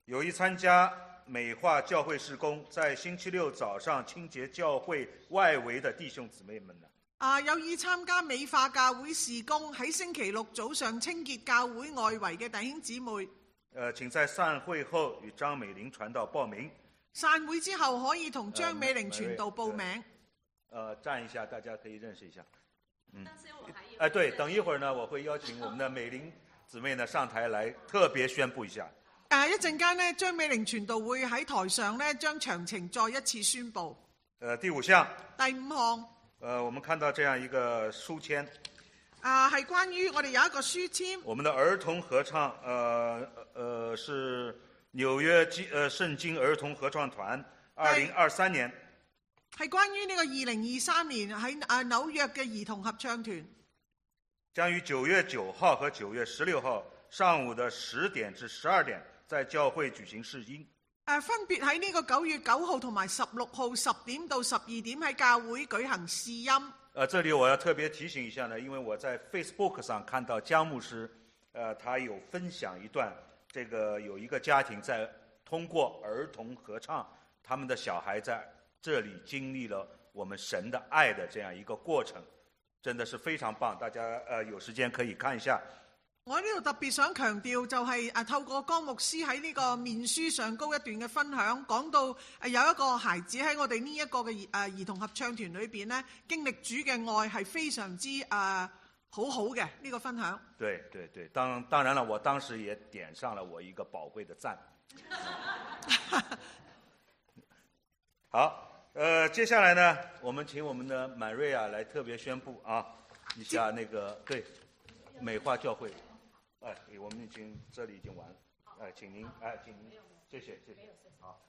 有意参加美化教会事工，在星期六早上清洁教會外圍的弟兄姊妹們啊， 有意參加美化教會事工，喺星期六早上清潔教會外圍嘅弟兄姊妹， 請在散會後與張美玲傳道報名。 散會之後可以同張美玲傳道報名。 站一下，大家可以認識一下。對，等一會兒呢，我會邀請我們的美玲姊妹呢上台來特別宣佈一下。 一陣間呢，張美玲傳道會喺台上呢將詳情再一次宣佈。 第五項。 第5項。 我們看到這樣一個書籤。 係關於我哋有一個書籤。 我們的兒童合唱，是紐約聖經兒童合唱團，2023年。係關於呢個2023年喺紐約嘅兒童合唱團，將於9月9號和9月16號上午的10點至12點，在教會舉行試音。 分別喺呢個9月9號同埋16號10點到12點喺教會舉行試音。 這裡我要特別提醒一下呢，因為我在 Facebook 上看到江牧師，他有分享一段，這個有一個家庭在通過兒童合唱，他們的小孩在這裡經歷了我們神的愛的這樣一個過程，真的是非常棒，大家有時間可以看一下。 我呢度特別想強調就係透過江牧師喺呢個面書上高一段嘅分享，講到有一個孩子喺我哋呢一個嘅兒童合唱團裏邊呢，經歷主嘅愛係非常之好好嘅呢個分享。 對對對，當然了，我當時也點上了我一個寶貴的讚。好，接下來呢，我們請我們的滿瑞亞來特別宣布一下那個對美化教會。我們這裡已經完了。請您，謝謝。好。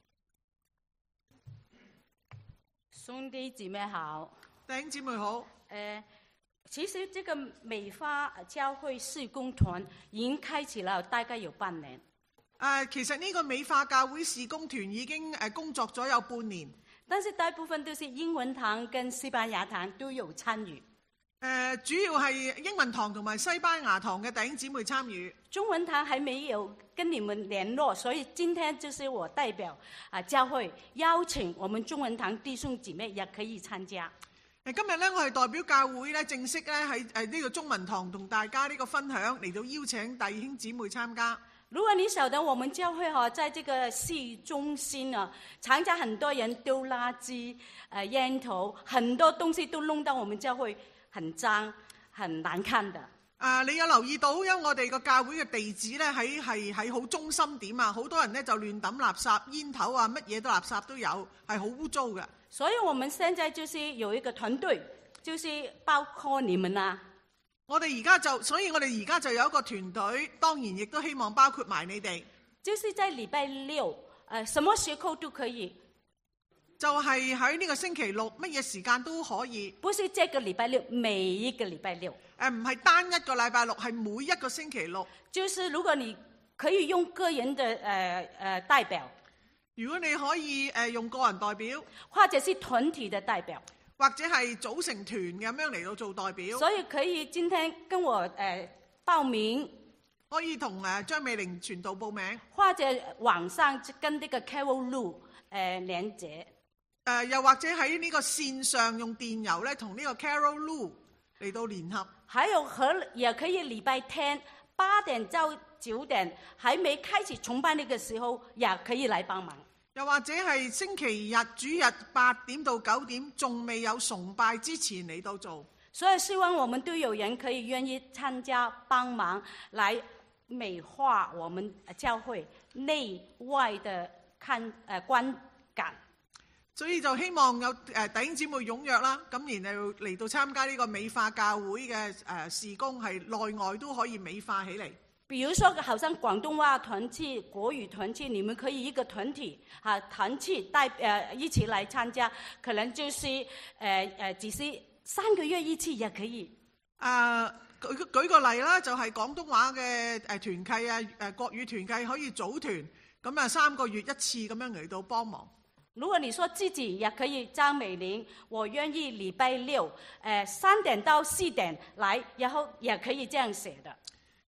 兄弟姊妹好。 弟兄姊妹好。 其實這個美化教會事工團已經開始了，大概有半年。 其實呢個美化教會事工團已經工作咗有半年， 但是大部分都是英文堂跟西班牙堂都有參與。 主要係英文堂同埋西班牙堂嘅弟兄姊妹參與。 中文堂還沒有跟你們聯絡，所以今天就是我代表教會邀請我們中文堂弟兄姊妹也可以參加。 今日呢，我係代表教會呢，正式呢喺呢個中文堂同大家呢個分享嚟到邀請弟兄姊妹參加。 如果你曉得我們教會在這個市中心常常很多人丟垃圾、煙頭，很多東西都弄到我們教會很髒、很難看的。 你有留意到，因為我哋個教會嘅地址呢喺好中心點啊，好多人呢就亂抌垃圾、煙頭乜嘢都垃圾都有，係好污糟嘅。 所以我們現在就是有一個團隊，就是包括你們所以我哋而家就有一個團隊，當然亦都希望包括埋你哋。就是在禮拜六，什麼時候都可以。就係喺呢個星期六，乜嘢時間都可以。不是這個禮拜六，每一個禮拜六。唔係單一個禮拜六，係每一個星期六。就是如果你可以用個人的代表，如果你可以用個人代表，或者是團體的代表，或者係組成團咁樣嚟到做代表。所以可以今天跟我報名，可以同張美玲傳道報名，或者網上跟呢個 Carol Lu 連結。又或者喺呢個線上用電郵咧，同呢個 Carol Lu 嚟到聯合。還有也可以禮拜天8點到9點，還沒開始崇拜呢個時候，也可以來幫忙。又或者係星期日主日8點到9點，仲未有崇拜之前嚟到做。所以希望我們都有人可以願意參加幫忙，來美化我們教會內外的觀感。所以就希望有弟兄姊妹踴躍啦，咁然後嚟到參加呢個美化教會嘅事工，係內外都可以美化起嚟。比如說好像廣東話團契、國語團契，你們可以一個團體團契一起來參加，可能就是只是3個月一次也可以。舉個例啦，就係廣東話嘅團契國語團契可以組團，咁3個月一次咁樣嚟到幫忙。如果你說自己也可以，張美玲，我願意禮拜六3點到4點來，然後也可以這樣寫的。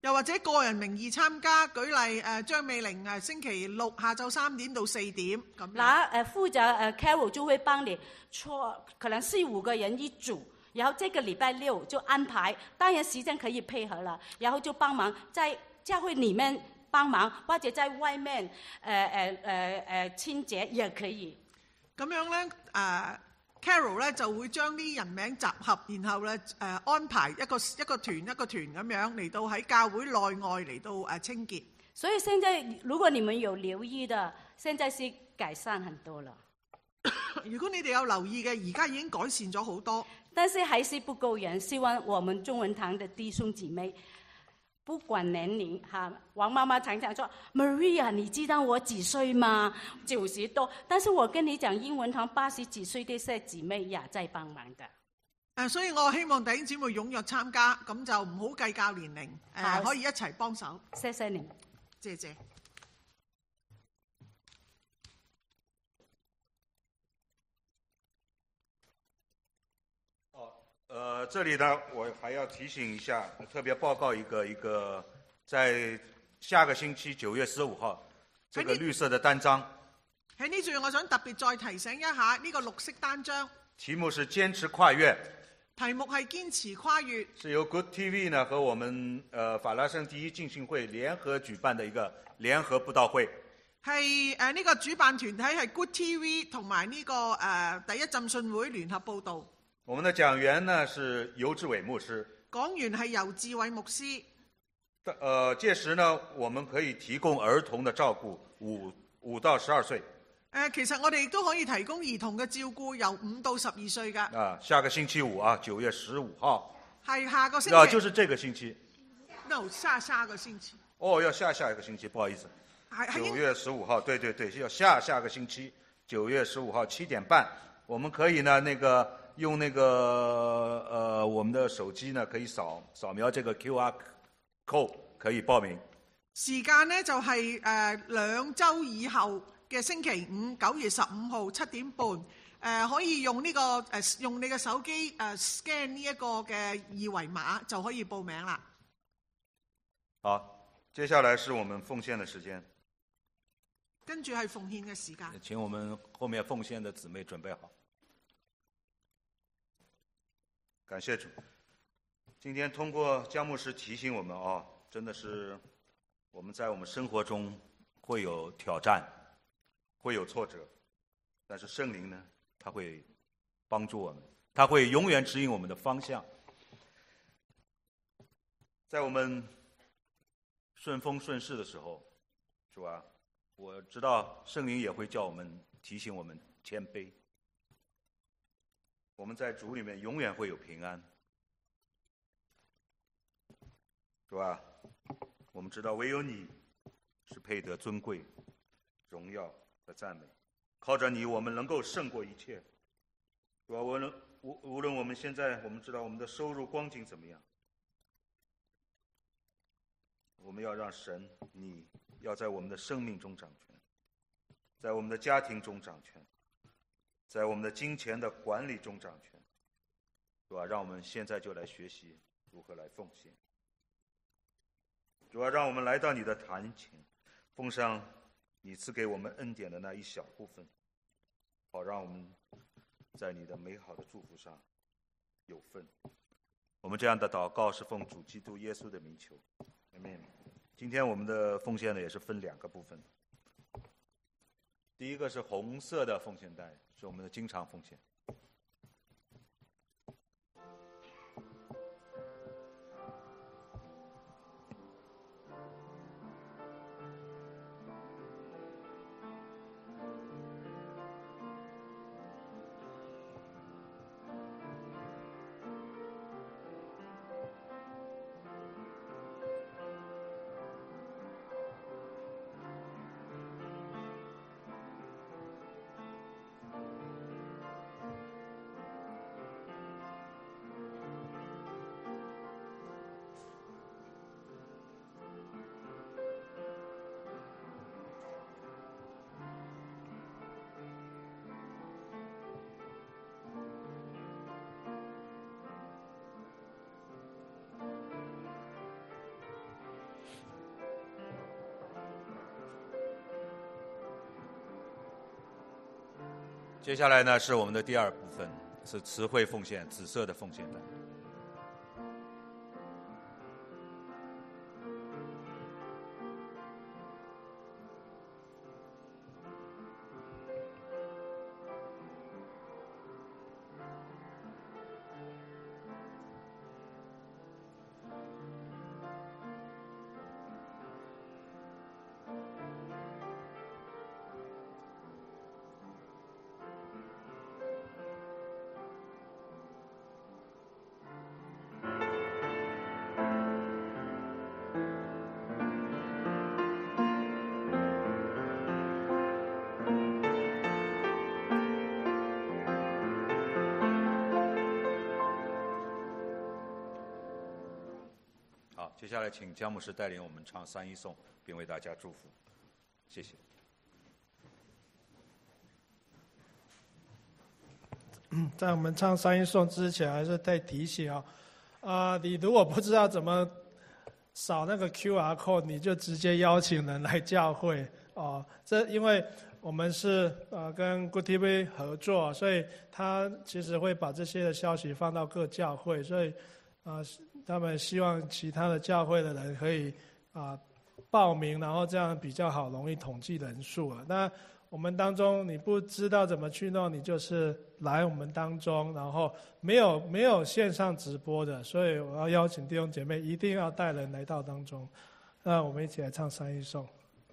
又或者個人名義參加，舉例張美玲星期六下晝3點到4點咁。 那負責Carol 就會幫你可能4-5個人一組，然後這個禮拜六就安排，當然時間可以配合了，然後就幫忙在教會裡面幫忙，或者在外面清潔也可以。 咁樣咧Carol 咧就會將啲人名集合，然後咧安排一個團咁樣嚟到喺教會內外嚟到清潔。 所以現在如果你們有留意的，現在是改善很多了。 如果你哋有留意嘅，而家已經改善咗好多。 但是還是不夠人，希望我們中文堂的弟兄姊妹，不管年齡哈，王媽媽常常說 Maria 你知道我幾歲嗎？90多，但是我跟你講英文堂80幾歲的些姊妹也在幫忙的。 所以我希望弟兄姊妹踴躍參加，咁就唔好計較年齡，可以一齊幫手。 謝謝你， 謝謝。 这里呢，我还要提醒一下，特别报告一个，在下个星期9月15號，這個綠色的單張。 喺呢處，我想特別再提醒一下呢個綠色單張。 題目是堅持跨越。 題目係堅持跨越。 是由 Good TV 呢和我們法拉盛第一浸信會聯合舉辦的一個聯合佈道會。 係呢個主辦團體係 Good TV 同埋呢個第一浸信會聯合佈道。 我們的講員呢是游志偉牧師。 講員係游志偉牧師。 屆時呢，我們可以提供兒童的照顧，5到12歲。 其實我哋亦都可以提供兒童嘅照顧，由5到12歲㗎。 下個星期五啊，9月15號。 係下個星期。 就是這個星期。 No， 下個星期。 哦，要下一個星期，不好意思。9月15號，對，要下個星期9月15號7點半，我們可以呢用我們的手機呢可以掃描這個 QR code 可以報名。 時間呢就係2週以後嘅星期五9月15號7點半，可以用呢個用你嘅手機scan 呢一個嘅二維碼就可以報名啦。 好，接下來是我們奉獻的時間。 跟住係奉獻嘅時間。 請我們後面奉獻的姊妹準備好。感謝主，今天通過江牧師提醒我們真的是我們在我們生活中會有挑戰，會有挫折，但是聖靈呢，他會幫助我們，他會永遠指引我們的方向。在我們順風順勢的時候，主啊，我知道聖靈也會叫我們提醒我們謙卑。我們在主裡面永遠會有平安，是吧？我們知道唯有你是配得尊貴、榮耀和讚美，靠着你我們能夠勝過一切，是吧？無論我們現在我們知道我們的收入光景怎麼樣，我們要讓神你要在我們的生命中掌權，在我們的家庭中掌權，在我們的金錢的管理中掌權，主啊，讓我們現在就來學習如何來奉獻。主啊，讓我們來到你的壇前，奉上你賜給我們恩典的那一小部分，好讓我們在你的美好的祝福上有份。我們這樣的禱告是奉主基督耶穌的名求，阿們。今天我們的奉獻呢也是分2個部分。第一個是紅色的奉獻袋，是我們的經常奉獻。 接下来呢是我们的第二部分，是慈惠奉献，紫色的奉献单。接下来请江牧师带领我们唱三一颂，并为大家祝福。谢谢。 在我们唱三一颂之前，还是再提醒你如果不知道怎么扫那个 QR code， 你就直接邀请人来教会这因为我们是跟 Good TV 合作，所以他其实会把这些的消息放到各教会，所以他们希望其他的教会的人可以报名，然后这样比较好，容易统计人数了。那我们当中你不知道怎么去弄，你就是来我们当中，然后没有线上直播的，所以我要邀请弟兄姐妹一定要带人来到当中。那我们一起来唱三一颂。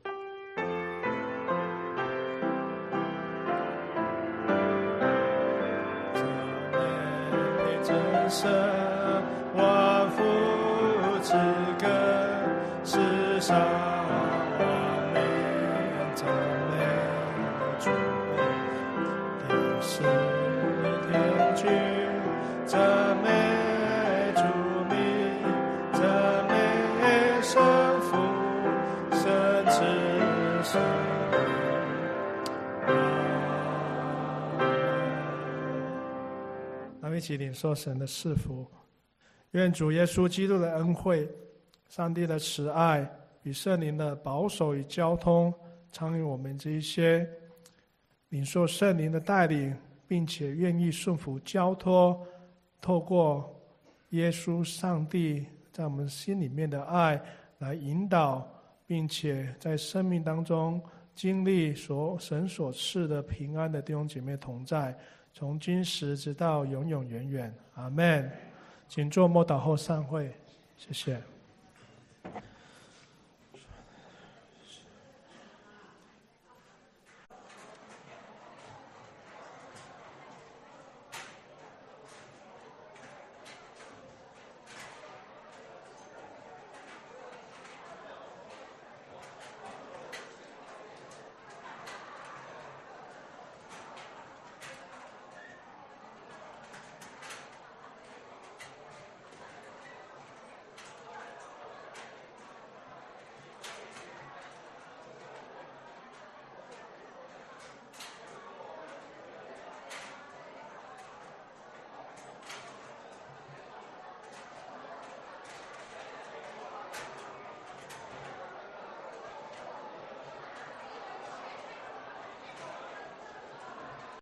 真神万福之根，世上万民赞美主，天使天君赞美主名，赞美圣父圣子圣咱们一起领受神的赐福。愿主耶稣基督的恩惠、上帝的慈爱与圣灵的保守与交通，常与我们这一些领受圣灵的带领，并且愿意顺服交托，透过耶稣上帝在我们心里面的爱来引导，并且在生命当中经历神所赐的平安的弟兄姐妹同在，从今时直到永永远远。阿们。请做默祷后散会，谢谢。